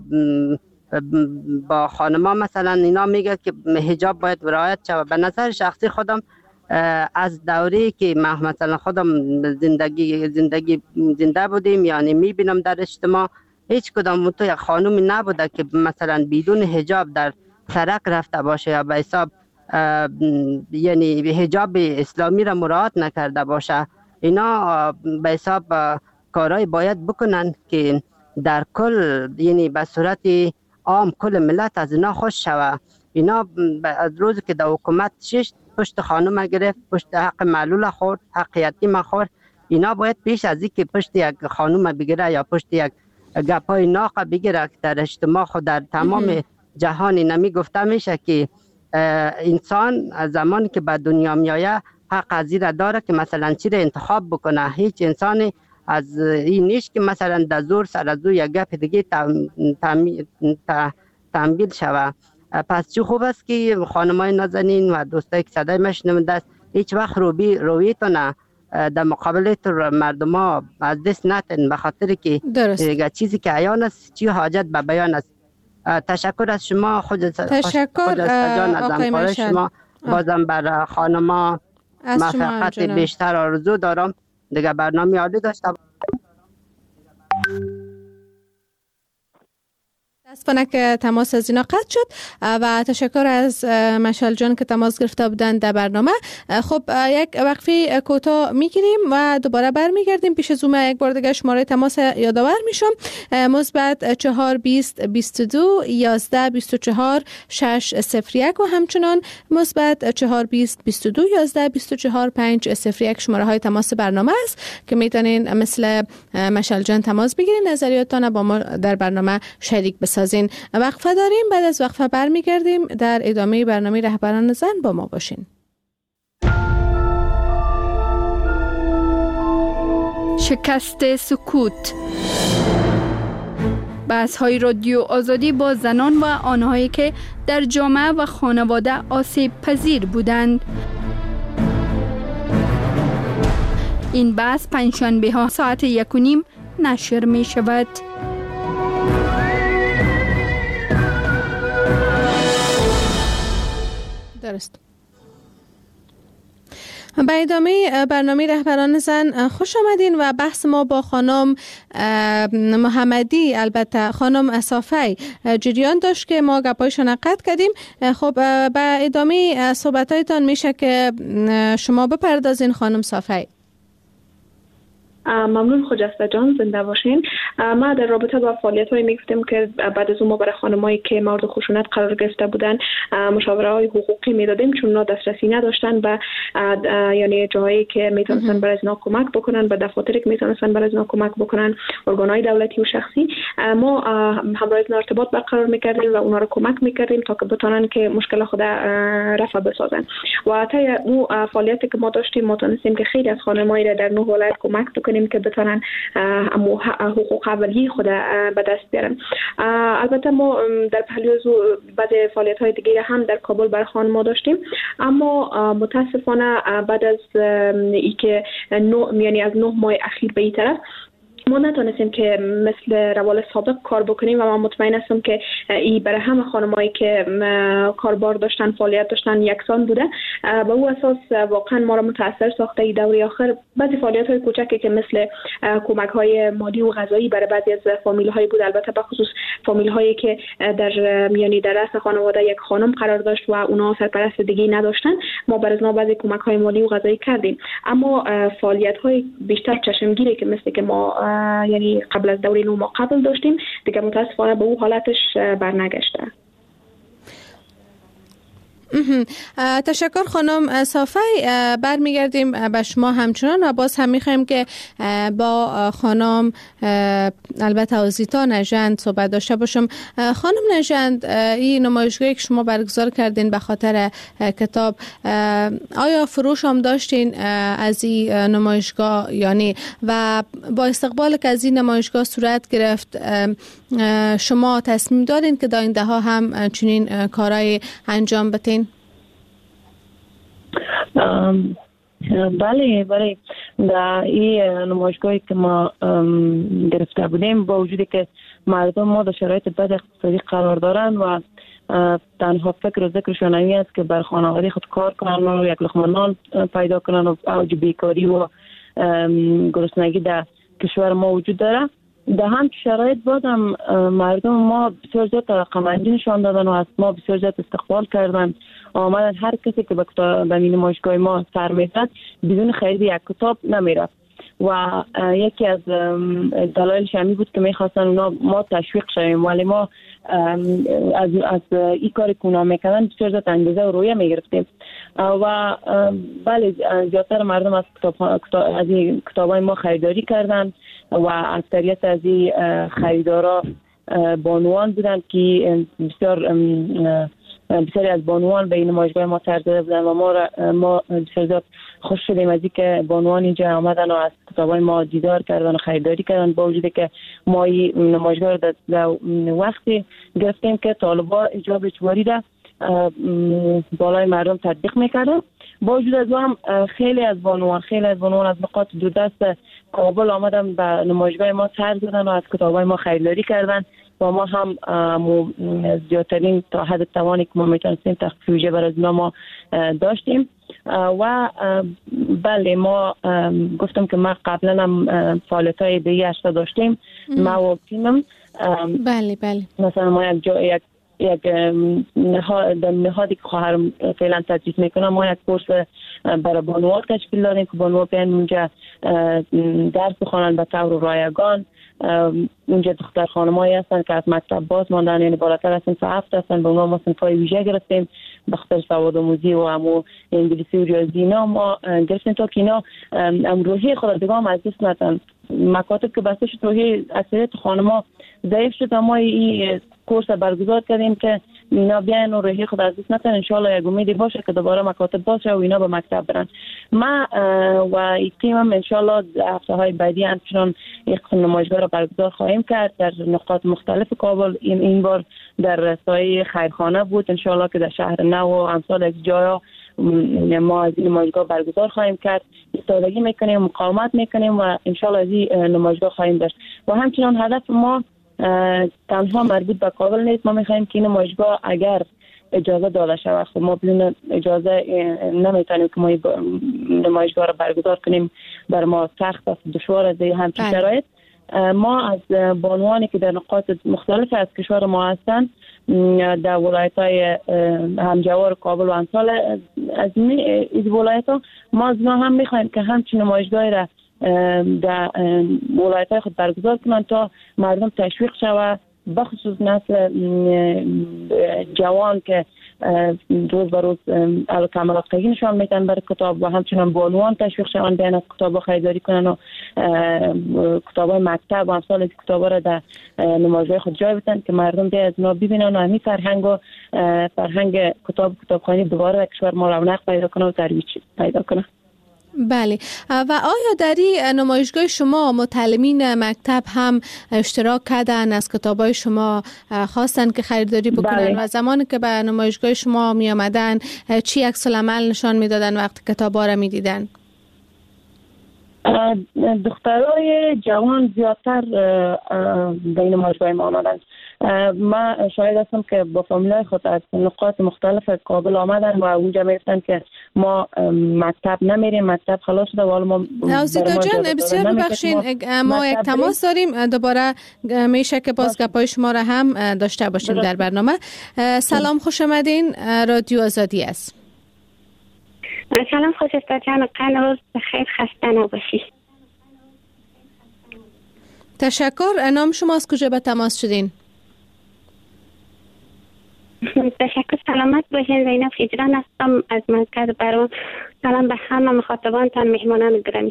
با خانما مثلا اینا میگه که حجاب باید رعایت شود. به نظر شخصی خودم از دوری که مثلا خودم زنده بودیم، یعنی میبینم در اجتماع هیچ کدام تو یک خانومی نبوده که مثلا بدون حجاب در سرک رفته باشه یا به حساب یعنی حجاب اسلامی را مراعات نکرده باشه. اینا به حساب کارهای باید بکنن که در کل یعنی به صورت عام کل ملت از اینا خوش شوه. اینا از روزی که در حکومت پشت خانم گرفت، پشت حق معلول خورد، حق یتیم خورد. اینا باید پیش از اینکه پشت یک خانم بگیره یا پشت یک گپای ناقه بگیره در اجتماع خود در تمام جهان نمی گفته میشه که انسان زمانی که به دنیا میآید حق از این داره که مثلا چی را انتخاب بکنه. هیچ انسانی از این نیست که مثلا در زور سر از یک گپ دیگه تنبیل شوه. پس چه خوب است که خانمای نازنین و دوستایی که صدای مشنونده است هیچ وقت رویتونه در مقابل مردم ها از دست نتن، به خاطر که چیزی که عیان است چی حاجت به بیان است. تشکر از شما. تشکر از همکاری شما. بازم بر خانما موفقیت بیشتر آرزو دارم. دیگه برنامه عالی داشتم. متاسفانه که تماس از اینا قطع شد و تشکر از مشعل جان که تماس گرفته بودن در برنامه. خب یک وقفه کوتاه میگیریم و دوباره برمیگردیم. پیش از اون یک بار دیگه شماره تماس یادآور میشم: مثبت 420 22 11 24 601 و همچنان مثبت 420 22 11 24 501 شماره های تماس برنامه است که میتونین مثل مشعل جان تماس بگیرین، نظریاتتان با ما در برنامه شریک بسازین. وقفه داریم، بعد از وقفه برمیگردیم. در ادامه برنامه رهبران زن با ما باشین. شکست سکوت. بحث‌های رادیو آزادی با زنان و آنهایی که در جامعه و خانواده آسیب پذیر بودند. این بحث پنجشنبه ها ساعت 1:30 نشر می شود. درست. به ادامه برنامه رهبران زن خوش آمدین و بحث ما با خانم محمدی، البته خانم صافی، جریان داشت که ما گپایشون قطع کردیم. خب به ادامه صحبتایتان میشه که شما بپردازین خانم صافی. ممنون خجسته جان، زنده باشین. ما در رابطه با فعالیت‌های میگفتیم که بعد از اون ما برای خانمایی که مورد خشونت قرار گرفته بودن مشاوره‌های حقوقی میدادیم، چون اونا دسترسی نداشتن به یعنی جاهایی که میتونستن برای اینا کمک بکنن، به دفاتری که میتونستن برای اینا کمک بکنن، ارگان‌های دولتی و شخصی. ما همراه اینا ارتباط برقرار میکردیم و اونا رو کمک میکردیم تا که بتونن که مشکل خود رفع بسازن. و تا اون فعالیتی که ما داشتیم ما تونستیم که خیلی از خانمایی را در 9 ولایت کمک بکنیم که بتونن حقوق اولیه خود به دست بیارن. البته ما در پهلو از بعضی فعالیت‌های دیگه هم در کابل برای خانم‌ها داشتیم، اما متاسفانه بعد از اینکه یعنی از 9 ماه اخیر به این طرف ما نتونستیم که مثل روال سابق کار بکنیم و من مطمئن هستم که این برای همه خانمایی که کاربار داشتن، فعالیت داشتن یکسان بوده. به او اساس واقعا ما را متاثر ساخته این دوره آخر بعضی فعالیت‌های کوچکی که مثل کمک‌های مالی و غذایی برای بعضی از فامیل‌های بود، البته به خصوص فامیل‌هایی که در رأس خانواده یک خانم قرار داشت و اونا سرپرست دیگه نداشتن. ما برای اونا بعضی کمک‌های مالی و غذایی کردیم، اما فعالیت‌های بیشتر چشمگیری که مثل که ما یعنی قبل از دوره نو ما قبل داشتیم دیگه متاسفانه به اون حالتش برنگشته. تشکر خانم صافی. برمیگردیم به شما همچنان و باز هم میخوایم که با خانم البته آزیتا نژند صحبت داشته باشم. خانم نژند، این نمایشگاهی که شما برگزار کردین به خاطر کتاب، آیا فروش هم داشتین از این نمایشگاه یعنی و با استقبال که از این نمایشگاه صورت گرفت شما تصمیم دارین که در آینده ها هم چنین کارهای انجام بدین؟ بله در این نمایشگاهی که ما گرفته بودیم با وجودی که مردم ما در شرایط بد اقتصادی قرار دارن و تنها فکر و ذکرشان این است که بر خانواده خود کار کنن و یک لقمه نان پیدا کنن و اوج بیکاری و گرسنگی در کشور ما وجود داره. در هم شرایط بودم مردم ما بسیار زیاد توقع‌مندی نشان دادن و از ما بسیار زیاد استقبال کردن. آمدن هر کسی که به این نمایشگاه ما سر می‌زد بدون خرید یک کتاب نمیرفت و یکی از دلایلش همین بود که می‌خواستن اونا ما تشویق شویم، ولی ما از این کاری که اونا می‌کردن بسیار زیاد انگیزه و رویه می‌گرفتیم و بله زیادتر مردم از کتاب‌های ما خریداری کردن و اکثریت از این خریدارا بانوان بودند که بسیاری از بانوان به این نمایشگاه ما سر زده بودن و ما بسیار زیاد خوش شدیم از اینکه بانوان اینجا آمدن و از کتابای ما دیدار کردن و خریداری کردن، با وجودی که ما این نمایشگاه رو در وقتی گرفتیم که طالبا اجبار اجباری ده بالای مردم تطبیق میکردن. با وجود از هم خیلی از بانوان از نقاط دوردست کابل آمدن به نمایشگاه ما سر زدن و از کتابای ما خریداری کردن و ما هم زیادترین تا حد توانی که ما میتونستیم تخفیف ویژه برای ما داشتیم و بله ما گفتم که ما قبلا هم فعالیت‌های دیگه داشتیم ما و تیمم. بله مثلا ما یک نهادی که خواهرم فعلا تدریس میکنم، ما یک کورس برای بانوان تشکیل دادیم که بانوان بیان اونجا درس بخوانن به طور رایگان. اونجا دختر خانمایی هستن که از مکتب باز ماندن، یعنی بالاتر از صنف 7 هستن، به اونا ما صنفای ویژه گرفتیم به خاطر سوادآموزی و همو انگلیسی و ریاضی اینا ما گرفتیم تا که اینا روحیه خود دیگه هم از دست ندن. مکاتب که بسته شد روحیه اکثریت خانم‌ها ضعیف شد، ما این کورس برگزار کردیم که اینا بیان و روحیه خود از دست ندن. ان شاء الله یک امیدی باشه که دوباره مکاتب باشه و اینا به مکتب برن. ما و این تیمم ان شاء الله هفته‌های بعدی همچنان یک نمایشگاه را برگزار خواهیم کرد در نقاط مختلف کابل. این بار در سایه خیرخانه بود، ان شاء الله که در شهر نو و امثال از جایا ما از این نمایشگاه برگزار خواهیم کرد. ایستادگی میکنیم، مقاومت میکنیم و ان شاء الله از این نمایشگاه خواهیم داشت. و همچنان هدف ما تنها مربوط به کابل نیست، ما میخوایم که این نمایشگاه اگر اجازه داده شود، خب ما بدون اجازه نمیتونیم که ما نمایشگاه را برگزار کنیم، بر ما سخت است، دشوار است همچین شرایط. ما از بانوانی که در نقاط مختلف از کشور ما هستن در ولایت‌های همجوار کابل و امثال از این ولایت‌ها، ما از اونا هم میخوایم که همچین نمایشگاهی را در ولایت‌های خود برگزار کنند تا مردم تشویق شود، بخصوص نسل جوان که روز به روز کم رفتگی نشان میدن برای کتاب و همچنان بانوان تشویق شوند بیان کتاب خریداری کنن و کتاب‌های مکتب و امثال از کتاب‌ها را در نمایشگاه خود جای بدن که مردم بیان از اونا ببینن و همین فرهنگ کتابخوانی دوباره در کشور ما رونق پیدا کنه و ترویج پیدا کنه. بله. و آیا در این نمایشگاه شما متعلمین مکتب هم اشتراک کردن، از کتابای شما خواستن که خریداری بکنن؟ بله. و زمانی که به نمایشگاه شما می آمدن چی عکس العمل نشان میدادن وقتی کتابا را می دیدن؟ دخترای جوان زیادتر به این نمایشگاه ما آمدند. من شاهد هستم که با فامیلای خود از نقاط مختلف کابل آمدن و اونجا میگفتن که ما مکتب نمیریم، مکتب خلاص شده و حالا ما آزیتا جان بسیار ببخشین ما یک تماس داریم، دوباره میشه که باز گپای شما را هم داشته باشیم در برنامه. سلام، خوش آمدین، رادیو آزادی است. سلام خوشستا جان، روز بخیر، خسته نباشید. تشکر. نام شما از کجا به تماس شدین؟ تشکر، سلامت باشین. زینب هجران هستم از مرکز برون. سلام به همه مخاطبانتان، مهمانان گرامی.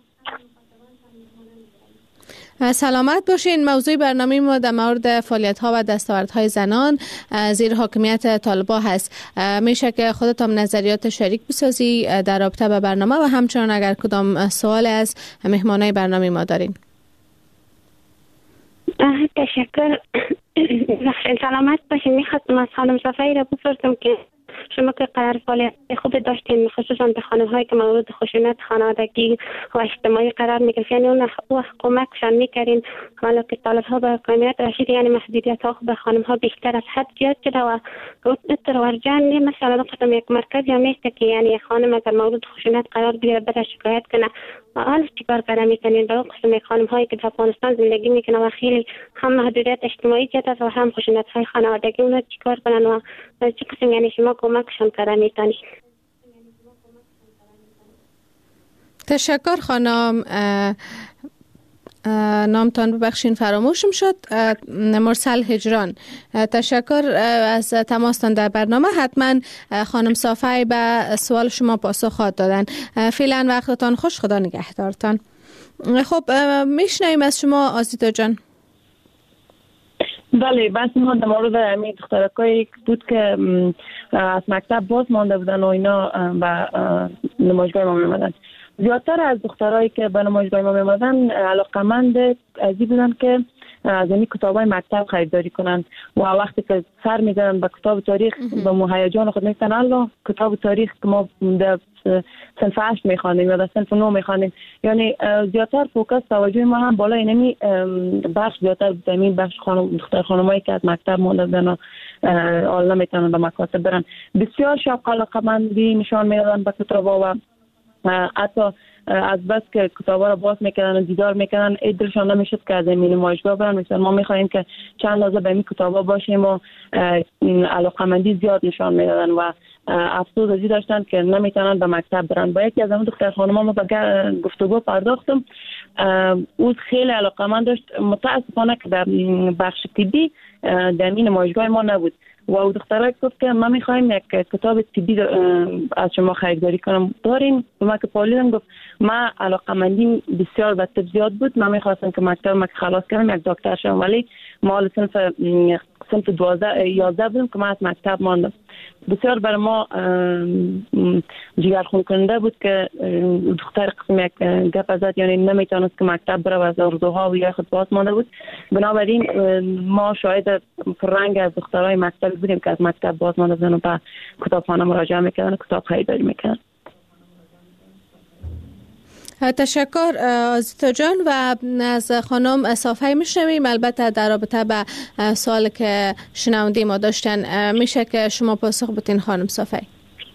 سلامت باشین. موضوع برنامه ما در مورد فعالیت‌ها و دستاوردهای زنان زیر حاکمیت طالبان هست. میشه که خودتان نظریات شریک بسازی در رابطه با برنامه و همچنان اگر کدام سوال از مهمانای برنامه ما دارین. تشکر. سلامت باشین. میخواستم از خانم صفایی را بپرسم که شما که قرار فعالیت خوب داشتین، خصوصا به خانم هایی که مورد خشونت خانوادگی و اجتماعی قرار میگرفتن، یعنی اون وقت کمکشان میکردین، حالا که طالب ها به حاکمیت رسید، یعنی محدودیت ها به خانم ها بیشتر از حد زیاد شده و ورجان مثلا قدم یک مرکز یا میسته که یعنی خانم اگر مورد خشونت قرار بگیره بره شکایت کنه، حالا چیکار کردن میکنین برای قسم خانم هایی که در افغانستان زندگی میکنن و خیلی هم محدودیت اجتماعی زیاد است و هم خشونت های خانوادگی، اونا چیکار کنن و چه قسم یعنی شما کمکشان کردن میتونید؟ تشکر خانم. نامتان ببخشین فراموشم شد. مرسل هجران، تشکر از تماستان در برنامه. حتما خانم صافی به سوال شما پاسخ خواهد دادن. فعلا وقتتان خوش، خدا نگهدارتان. خب میشنویم از شما آزیتا جان. بله، بس ما در مورد همین دخترکایی بود که از مکتب باز مانده بودن و اینا و نمایشگاه ما میمدن. زیادتر از دخترایی که به نمایشگاه ما میمدن علاقمند ازی بودن که از این کتابای مکتب خریداری کنن و وقتی که سر میزنن به کتاب تاریخ به مهیجان خود میگن الله کتاب تاریخ که ما در صنف 8 میخوانیم یا در صنف 9 میخوانیم. یعنی زیادتر فوکس توجه ما هم بالا اینمی بخش زیادتر بود، این بخش دختر خانمایی که از مکتب مونده بودن و حالا نمیتونن به مکاتب برن. بسیار شوق علاقمندی نشان میدادن به کتابا و حتی از بس که کتابا رو باز میکردن و دیدار میکردن دلشان نمیشد که از این نمایشگاه برن. مثلا ما میخوایم که چند لحظه به این کتابا باشیم و علاقمندی زیاد نشان میدادن و افسوس ازی داشتن که نمیتونن به مکتب برن. با یکی از اون دختر خانم‌ها ما به گفتگو پرداختم، او خیلی علاقمند داشت، متاسفانه که در بخش طبی در این نمایشگاه ما نبود و او دختره گفت که ما میخوایم یک کتاب طبی از شما خریداری کنم، دارین؟ ما که پالیدم گفت ما علاقمندی بسیار به طب زیاد بود، من میخواستم که مکتب ما خلاص کنم یک دکتر شدم، ولی ما صنف 11 بودم که ما از مکتب ماندم. بسیار برای ما جگرخون کننده بود که دختر قسم یک گپ ازد، یعنی نمیتونست که مکتب بره و از آرزوها و یا خود باز مانده بود. بنابراین ما شاهد پررنگ از دخترای مکتب بودیم که از مکتب باز مانده بودن و به کتابخانه مراجعه میکردن و کتاب خریداری میکردن. تشکر آزیتا جان. و از خانم صافی میشنویم البته در رابطه به سوال که شنونده ما داشتن. میشه که شما پاسخ بدین خانم صافی؟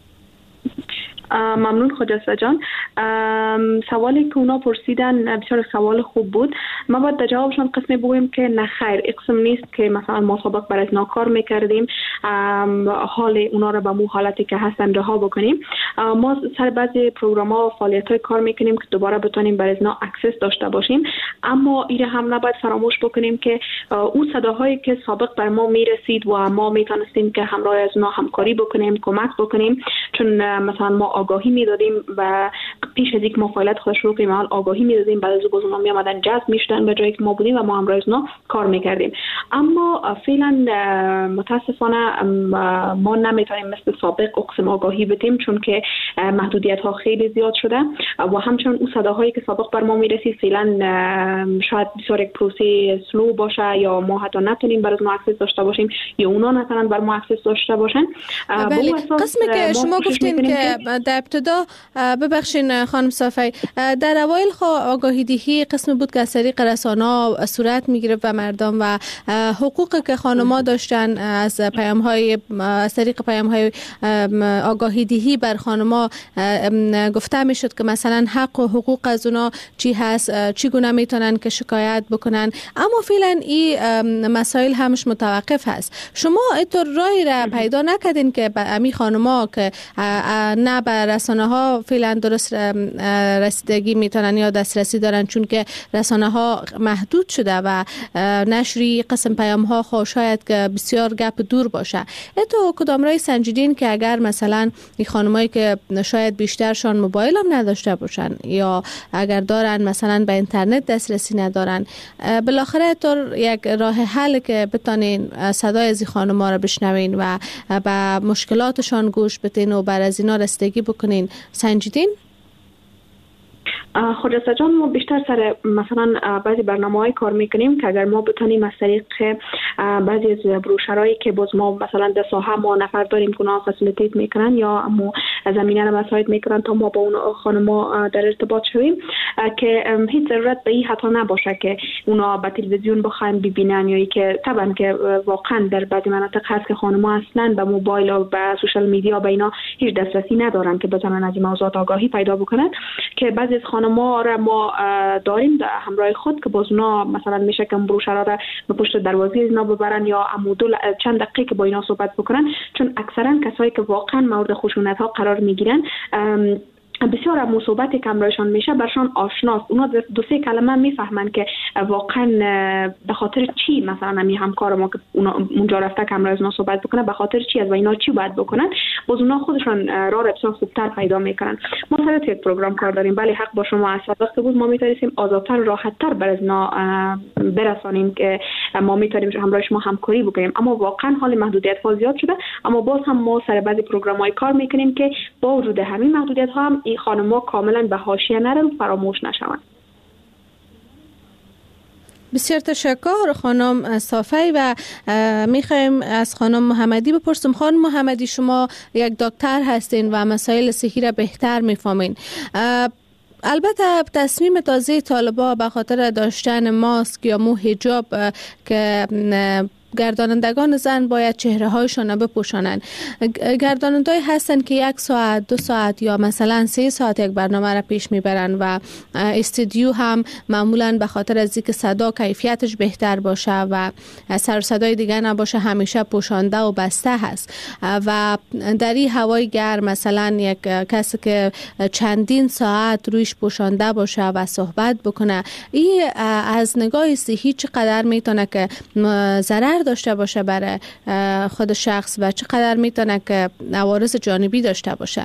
ممنون خجسته جان. سوالی که اونا پرسیدن بسیار سوال خوب بود. ما باید در جوابشان قسمی بگویم که نه خیر، اقسم نیست که مثلا ما سابق برای از ناکار میکردیم حال اونا رو به مو حالتی که هستن رها بکنیم. ما سر بعضی پروگرام ها و فعالیت های کار میکنیم که دوباره بتونیم برای از نا اکسس داشته باشیم، اما ایره هم نباید فراموش بکنیم که اون صداهایی که سابق بر ما میرسید و ما میتونستیم که همراه از اونا همکاری بکنیم، کمک بکنیم، چون مثلا ما آگاهی میدادیم و پیش از اینکه ما فعالیت خود شروع کنیم آگاهی میدادیم، بعد از اونا می آمدن جذب میشدن به جایی که ما بودیم و ما همراه اونا کار میکردیم. اما فعلا متاسفانه ما نمیتونیم مثل سابق اقسم آگاهی بدیم، چون که محدودیت ها خیلی زیاد شده و همچنین اون صداهایی که سابق بر ما میرسید فعلا شاید بسیار یک پروسه سلو باشه یا ما حتی نتونیم برای ما اکسس داشته باشیم یا اونا نتونن بر ما اکسس داشته باشن. بله. قسمی که شما گفتین که در ابتدا ببخشین خانم صافی، در اوایل آگاهی دهی قسم بود که از طریق رسانه‌ها صورت می‌گرفت و مردم و حقوقی که خانم‌ها داشتن از طریق پیام‌های آگاهی دهی بر خانم‌ها گفته میشد که مثلا حق و حقوق از اونا چی هست، چگونه میتونن که شکایت بکنن، اما فعلا این مسائل همش متوقف هست. شما اینطور راهی را پیدا نکردین که امی خانم‌ها که نه به رسانه‌ها فعلا درست رسیدگی میتونن یا دسترسی دارن، چون که رسانه‌ها محدود شده و نشری قسم پیام‌ها شاید که بسیار گپ دور باشه. تو کدام رای سنجیدین که اگر مثلا این خانمایی که شاید بیشترشان موبایل هم نداشته باشن یا اگر دارن مثلا به اینترنت دسترسی ندارن، بالاخره طور یک راه حل که بتونین صدای از این خانم‌ها را بشنوین و به مشکلاتشان گوش بدین و بر از اینا رسیدگی بکنین، سنجیدین؟ خجسته جان، ما بیشتر سر مثلا بعضی برنامه‌های کار میکنیم که اگر ما بتونیم از طریق بعضی از بروشرایی که باز ما مثلا در ساحه ما نفر داریم که اونا فسیلیتیت میکنن یا امو زمینه رو مساعد میکنن تا ما با اون خانم‌ها در ارتباط شویم، که هیچ ضرورت به این حتی نباشه که اونا به تلویزیون بخواین ببینن، یا که طبعا که واقعا در بعضی مناطق هست که خانم‌ها اصلا به موبایل و به سوشال میدیا به اینا هیچ دسترسی ندارن که بتونن از این موضوعات آگاهی پیدا بکنن، که بعضی از خانم‌ها را ما داریم در همراه خود که باز اونا مثلا میشه که بروشرها را به پشت دروازه اینا ببرن یا عمودل چند دقیقه که با اینا صحبت بکنن، چون اکثرا کسایی که واقعا مورد خشونت‌ها قرار میگیرن بسیار مصوبتی که امرایشان میشه برشان آشناست. اونا دو سه کلمه میفهمن که واقعا به خاطر چی مثلا می همکار ما که اونجا رفته که امرای اونا صحبت بکنه به خاطر چی از و اینا چی باید بکنن، باز اونا خودشان راه را بسیار خوبتر پیدا میکنن. ما سر یک پروگرام کار داریم، ولی حق با شما است وقتی بود ما میتونیم آزادتر راحتتر بر از اینا برسانیم که ما میتونیم همراه شما همکاری بکنیم، اما واقعا حال محدودیت ها زیاد شده، اما باز هم ما سر بعضی پروگرام‌های کار میکنیم که با وجود همین محدودیت ها هم این خانم‌ها کاملا به حاشیه نرن، فراموش نشوند. بسیار تشکر خانم صافی و میخوایم از خانم محمدی بپرسیم. خانم محمدی، شما یک دکتر هستین و مسائل صحی را بهتر میفهمین. البته تصمیم تازه طالبا به خاطر داشتن ماسک یا حجاب که گردانندگان زن باید چهره هایشان بپوشانند، گردانندهایی هستند که 1 ساعت 2 ساعت یا مثلا 3 ساعت یک برنامه را پیش میبرند و استودیو هم معمولا به خاطر از اینکه صدا کیفیتش بهتر باشه و سر صدای دیگه نباشه همیشه پوشانده و بسته هست و در این هوای گرم مثلا یک کسی که چندین ساعت رویش پوشانده باشه و صحبت بکنه، این از نگاه صحی چقدر میتونه که ضرر داشته باشه برای خود شخص و چقدر میتونه که عوارض جانبی داشته باشه؟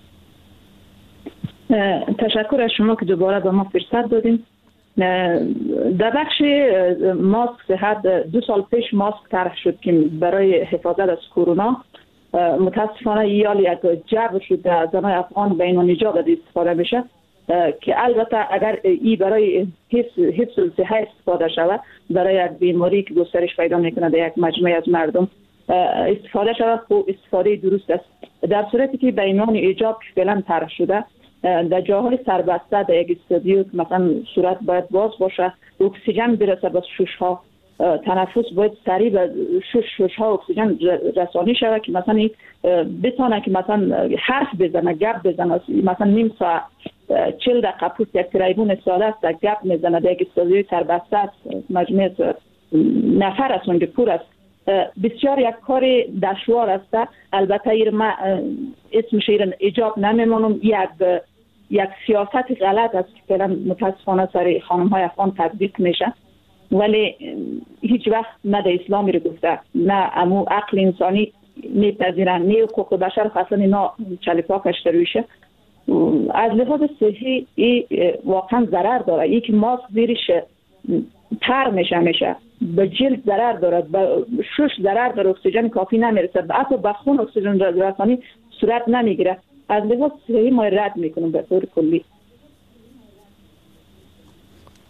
تشکر از شما که دوباره به ما فرصت دادیم. در بخش ماسک صحت 2 سال پیش ماسک طرح شد که برای حفاظت از کرونا، متاسفانه یال یک جبر شد در زنای افغان بین و نجات استفاده بشه که البته اگر ای برای حفظ صحت استفاده شود، برای یک بیماری که گسترش پیدا میکنه در یک مجموعه از مردم استفاده شود، خب استفاده درست است. در صورتی که بینان ایجاب که فعلا طرح شده در جاهای سربسته در یک استودیو که مثلا صورت باید باز باشه، اکسیژن برسه به شش‌ها، تنفس باید سریع به شش‌ها اکسیژن رسانی شود که مثلا بتونه که مثلا حرف بزنه، گپ بزنه، مثلا نیم ساعت 40 دقیقه پشت یک تریبون ساده است گپ میزنه در یک استودیوی سربسته است، مجموعه نفر است اونجا پر است، بسیار یک کار دشوار است. البته اسمش ایجاب نمیمونم، یک سیاست غلط است که فعلا متاسفانه سر خانم‌های افغان تطبیق میشه، ولی هیچ وقت نه در اسلامی رو گفته نه امو عقل انسانی میپذیرن، نه حقوق بشر خاصا اینا چلیپا کشته رویشه. از لحاظ صحی ای واقعا ضرر داره. ای که ماسک زیرش تر میشه به جلد ضرر داره، به شش ضرر داره، اکسیژن کافی نمیرسه، حتی به خون اکسیژن رسانی صورت نمیگیره. از لحاظ صحی ما رد میکنم به طور کلی.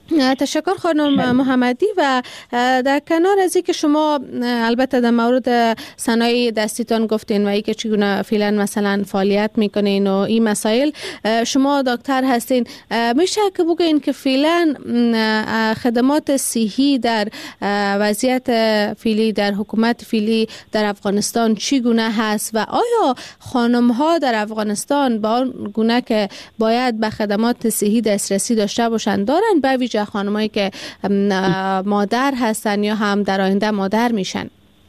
تشکر خانم محمدی. و در کنار از اینکه شما البته در مورد صنایع دستیتان گفتین و اینکه چگونه فعلا مثلا فعالیت میکنین و این مسائل، شما دکتر هستین، میشه که بگین که فعلا خدمات صحی در وضعیت فعلی در حکومت فعلی در افغانستان چگونه هست و آیا خانم ها در افغانستان با آن گونه که باید به خدمات صحی دسترسی داشته باشند دارن، به ویژه خانمایی که مادر هستن یا هم در آینده مادر میشن؟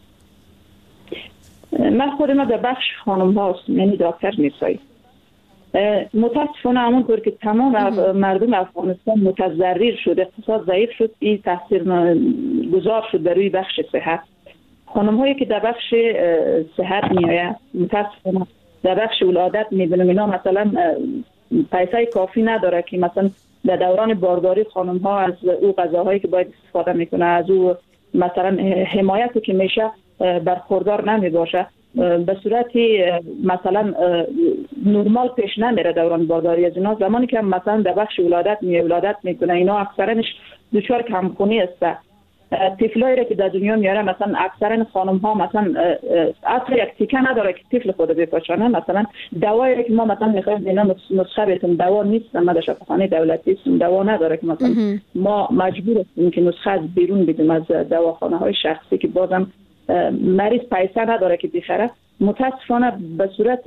من خودم در بخش خانم هاست، یعنی دکتر نیستم. متاسفانه همونطور که تمام مردم افغانستان متضرر شد، اقتصاد ضعیف شد، این تاثیر گذار شد در روی بخش صحت. خانم هایی که در بخش صحت میآید متاسفانه در بخش ولادت میبینم اینا مثلا پیسه کافی نداره که مثلا در دوران بارداری خانم ها از او غذاهایی که باید استفاده میکنه، از او مثلا حمایتی که میشه برخوردار نمی باشه، به صورتی مثلا نرمال پیش نمیره دوران بارداری از اینا. زمانی که مثلا در بخش ولادت میکنه اینا اکثرنش دچار کمخونی است. طفلایی را که در دنیا میاره مثلا اکثرا خانم ها مثلا اصلا یک تیکه نداره که طفل خود بپاشانه. مثلا دوایی که ما مثلا میخوایم اینا نسخه بهتون دوا نیست، ما در شفاخانه دولتی است دوا نداره که مثلا ما مجبور هستیم که نسخه از بیرون بدیم از دواخانه های شخصی که بازم مریض پیسه نداره که بخره. متاسفانه به صورت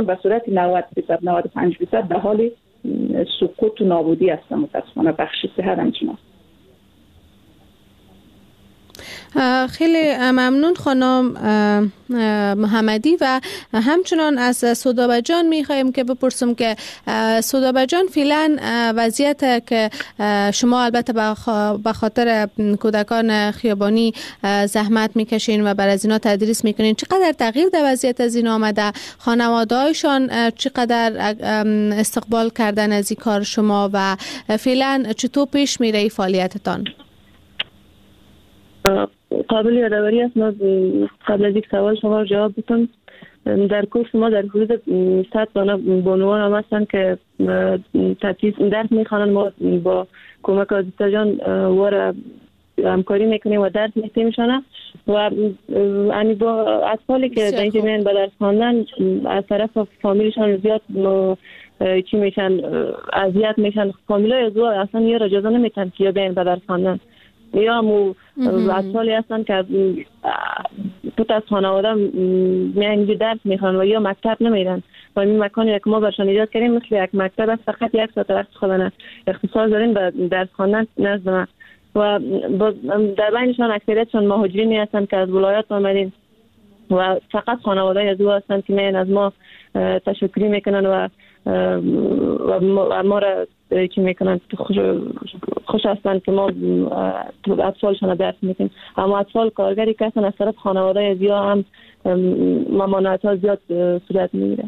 90% 95% به حال سقوط و نابودی است. متاسفانه بخش صحت همچنان. خیلی ممنون خانم محمدی. و همچنان از سودابه جان میخوایم که بپرسم که سودابه جان فعلا وضعیت که شما البته به خاطر کودکان خیابانی زحمت میکشین و بر از اینا تدریس میکنین، چقدر تغییر در وضعیت از این آمده؟ خانواده‌هایشان چقدر استقبال کردن از این کار شما و فعلا چطور پیش میره این فعالیتتان؟ قابل یادآوری است. ما قبل از یک سوال شما رو جواب بدم. در کورس ما در حدود 100 بانوان هم هستند که تدریس درس میخوانند. ما با کمک آزیتا جان وارا همکاری میکنیم و درس میتیمشانه و یعنی با اطفالی که در اینجا میان به درس خواندن از طرف فامیلشان زیاد چی میشن، اذیت میشن. فامیلای از اصلا یه اجازه نمیتن که بیان به درس خواندن. یا مو اطفالی هستن که تو از خانواده میان درس میخوان و یا مکتب نمیرن و این مکانی که ما برشان ایجاد کردیم مثل یک مکتب است، فقط یک ساعت وقت خودن اختصاص داریم به درس خواندن نزد ما و در بینشان اکثریتشان مهاجرینی هستن که از ولایات آمدین و فقط خانواده از او هستن که میان از ما تشکری میکنن و ما را چی میکنن خوش هستن که ما اطفالشان درس میکنیم. اما اطفال کارگری که هستن از طرف خانواده زیاد هم ممانعت ها زیاد صورت میگیره.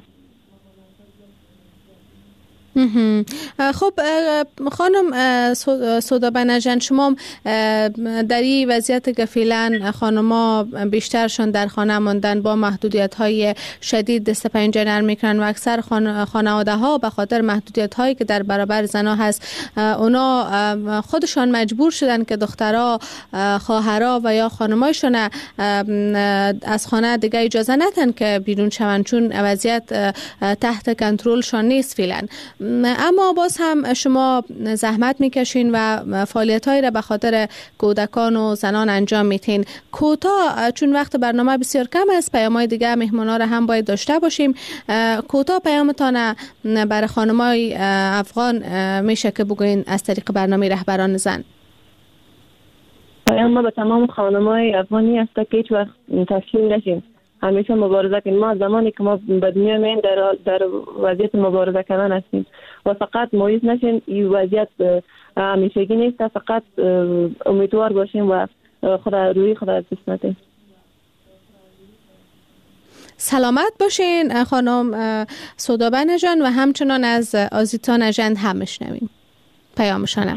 خب خانم سودابه نژند، شما در این وضعیت که فعلا خانم‌ها بیشترشان در خانه ماندن با محدودیت‌های شدید دست پنجه نرم میکنن و اکثر خانواده‌ها به خاطر محدودیت‌هایی که در برابر زن‌ها هست اونا خودشان مجبور شدن که دخترها، خواهرها و یا خانمایشون از خانه دیگه اجازه ندن که بیرون شوند چون وضعیت تحت کنترلشان نیست فعلا. اما باز هم شما زحمت میکشین و فعالیت‌هایی را به خاطر کودکان و زنان انجام میتین. کوتاه چون وقت برنامه بسیار کم است، پیام‌های دیگه مهمانا را هم باید داشته باشیم. کوتاه پیامتان برای خانم‌های افغان میشه که بگوین از طریق برنامه رهبران زن؟ پیام ما به تمام خانم‌های افغانی است که هیچ وقت تسلیم نشیم، همیشه مبارزه کنیم. ما زمانی که ما به دنیا میایم در وضعیت مبارزه کردن هستیم و فقط مایوس نشیم. این وضعیت همیشگی نیست، فقط امیدوار باشیم و روی خدا از دست ندیم. سلامت باشین خانم سودابه نژند و همچنان از آزیتا نژند هم میشنویم پیامشانم.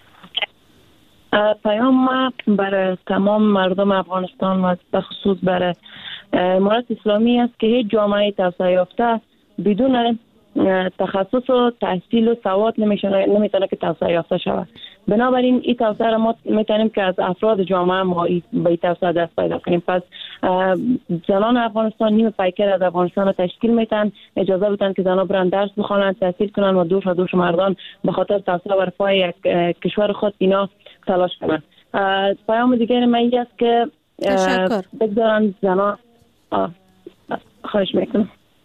پیام ما برای تمام مردم افغانستان و به خصوص برای امارت اسلامی است که هیچ جامعه توسعه یافته بدون تخصص و تحصیل و سواد نمیتونه که توسعه یافته شود. بنابراین این توسعه را ما میتونیم که از افراد جامعه ما به این توسعه دست پیدا کنیم. پس زنان افغانستان نیم پیکر از افغانستان را تشکیل میتن. اجازه بدن که زنان برن درس بخوانند، تحصیل کنند و دوش مردان به خاطر توسعه و رفاه یک کشور خود اینا تلاش کنند. پیام دیگر من این است که بگذارن زنان خواهش میکنم.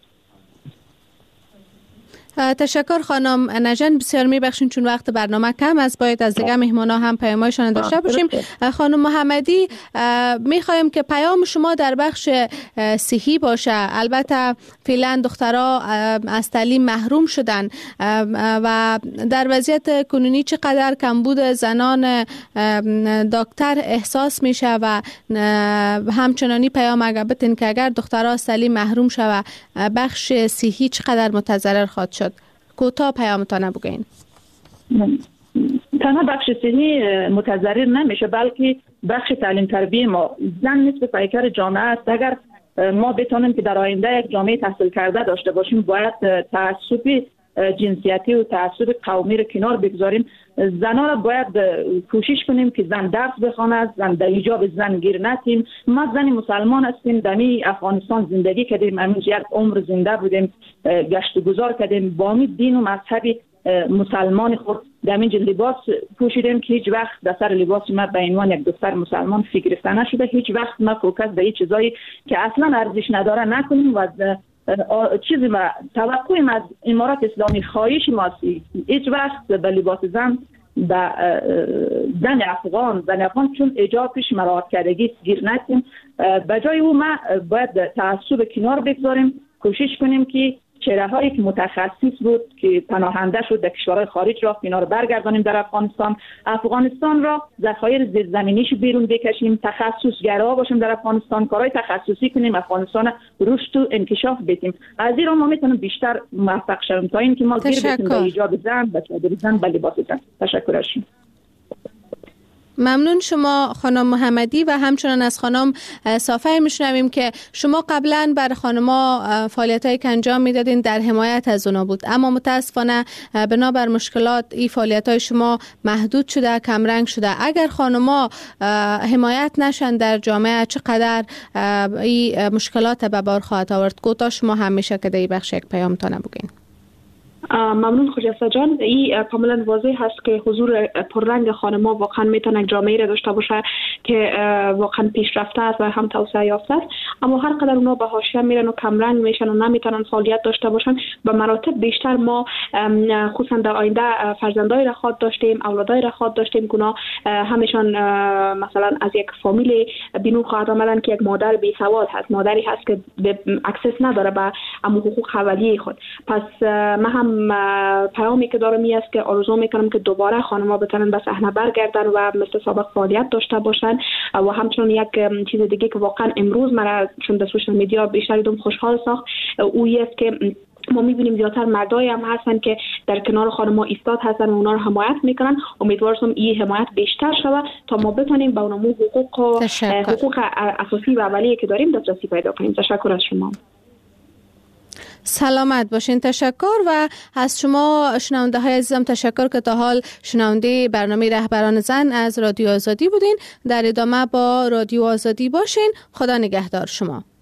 تشکر خانم نجن، بسیار میبخشین چون وقت برنامه کم است، باید از دیگه مهمانا هم پیامایشان داشته باشیم. خانم محمدی، میخوایم که پیام شما در بخش صحی باشه. البته فعلا دخترها از تعلیم محروم شدن و در وضعیت کنونی چقدر کمبود زنان دکتر احساس میشه و همچنانی پیام اگر بتین که اگر دخترها از تعلیم محروم شوه بخش صحی چقدر متضرر خواهد شد. کوتاه پیامتان بگین. تنها بخش صحی متضرر نمیشه، بلکه بخش تعلیم تربیه ما. زن نصف پیکر جامعه است. اگر ما بتونیم که در آینده یک جامعه تحصیل کرده داشته باشیم، باید تعصب جنسیتی و تعصب قومی رو کنار بگذاریم. زنان را باید کوشش کنیم که زن درس بخواند، زن در حجاب زن گیر نتیم. ما زن مسلمان هستیم، در افغانستان زندگی کردیم، همینجا یک عمر زنده بودیم، گشت و گذار کردیم، با همین دین و مذهب مسلمان خود در اینجا لباس پوشیدیم که هیچ وقت در سر لباس ما به عنوان یک دختر مسلمان فکر گرفته نشده. هیچ وقت ما فوکس به چیزایی که اصلا ارزش نداره نکنیم و چیزی ما توقعیم از امارات اسلامی خواهش ماست هیچ وقت به لباس زن به زن افغان چون حجابش مراعات کردگی گیر نتیم. به جای او ما باید تعصب کنار بگذاریم، کوشش کنیم که چهره هایی که متخصص بود که پناهنده شد در کشورهای خارج را اینا رو برگردانیم در افغانستان را ذخایر زیرزمینیش بیرون بکشیم، تخصصگرا باشیم در افغانستان، کارهای تخصصی کنیم، افغانستان رشد و انکشاف بدیم. از این ما میتونیم بیشتر موفق شویم تا اینکه ما گیر بتیم به حجاب زن، به چادر زن، به لباس زن. تشکر ازشون. ممنون شما خانم محمدی و همچنان از خانم صافی میشنویم که شما قبلا بر خانما فعالیتایی که انجام میدادین در حمایت از اونا بود، اما متاسفانه بنابر مشکلات این فعالیتای شما محدود شده، کمرنگ شده. اگر خانما حمایت نشن در جامعه چقدر این مشکلات به بار خواهد آورد؟ کوتاه شما همیشه که در این بخش یک پیامتان بگین. ممنون خجسته جان. این کاملا واضح هست که حضور پررنگ خانم‌ها واقعا میتونه یک جامعه را داشته باشه که واقعا پیشرفته است و هم توسعه یافته است. اما هر قدر اونا به حاشیه میرن و کمرنگ میشن و نمیتونن فعالیت داشته باشن، به مراتب بیشتر ما خصوصا در آینده فرزندای را خواد داشتیم، اولادای را خواد داشتیم که همشان مثلا از یک فامیل بینو خواهد آمدن که یک مادر بی سواد هست، مادری هست که اکسس نداره به حقوق اولیه خود. پس ما هم پیامی که دارم است که آرزو میکنم که دوباره خانم‌ها بتونن به صحنه برگردن و مثل سابق فعالیت داشته باشن. و همچنین یک چیز دیگه که واقعا امروز مرا چون در سوشال میدیا بیشتر دیدم خوشحال ساخت، او است که ما میبینیم زیادتر مردای هم هستن که در کنار خانم‌ها ایستاد هستن و اونا رو حمایت میکنن. امیدوارم این حمایت بیشتر شود تا ما بتونیم به اونمو حقوق اساسی و اولیه که داریم دسترسی پیدا کنیم. تشکر از شما. سلامت باشین. تشکر و از شما شنونده های عزیزم تشکر که تا حال شنونده برنامه رهبران زن از رادیو آزادی بودین. در ادامه با رادیو آزادی باشین. خدا نگهدار شما.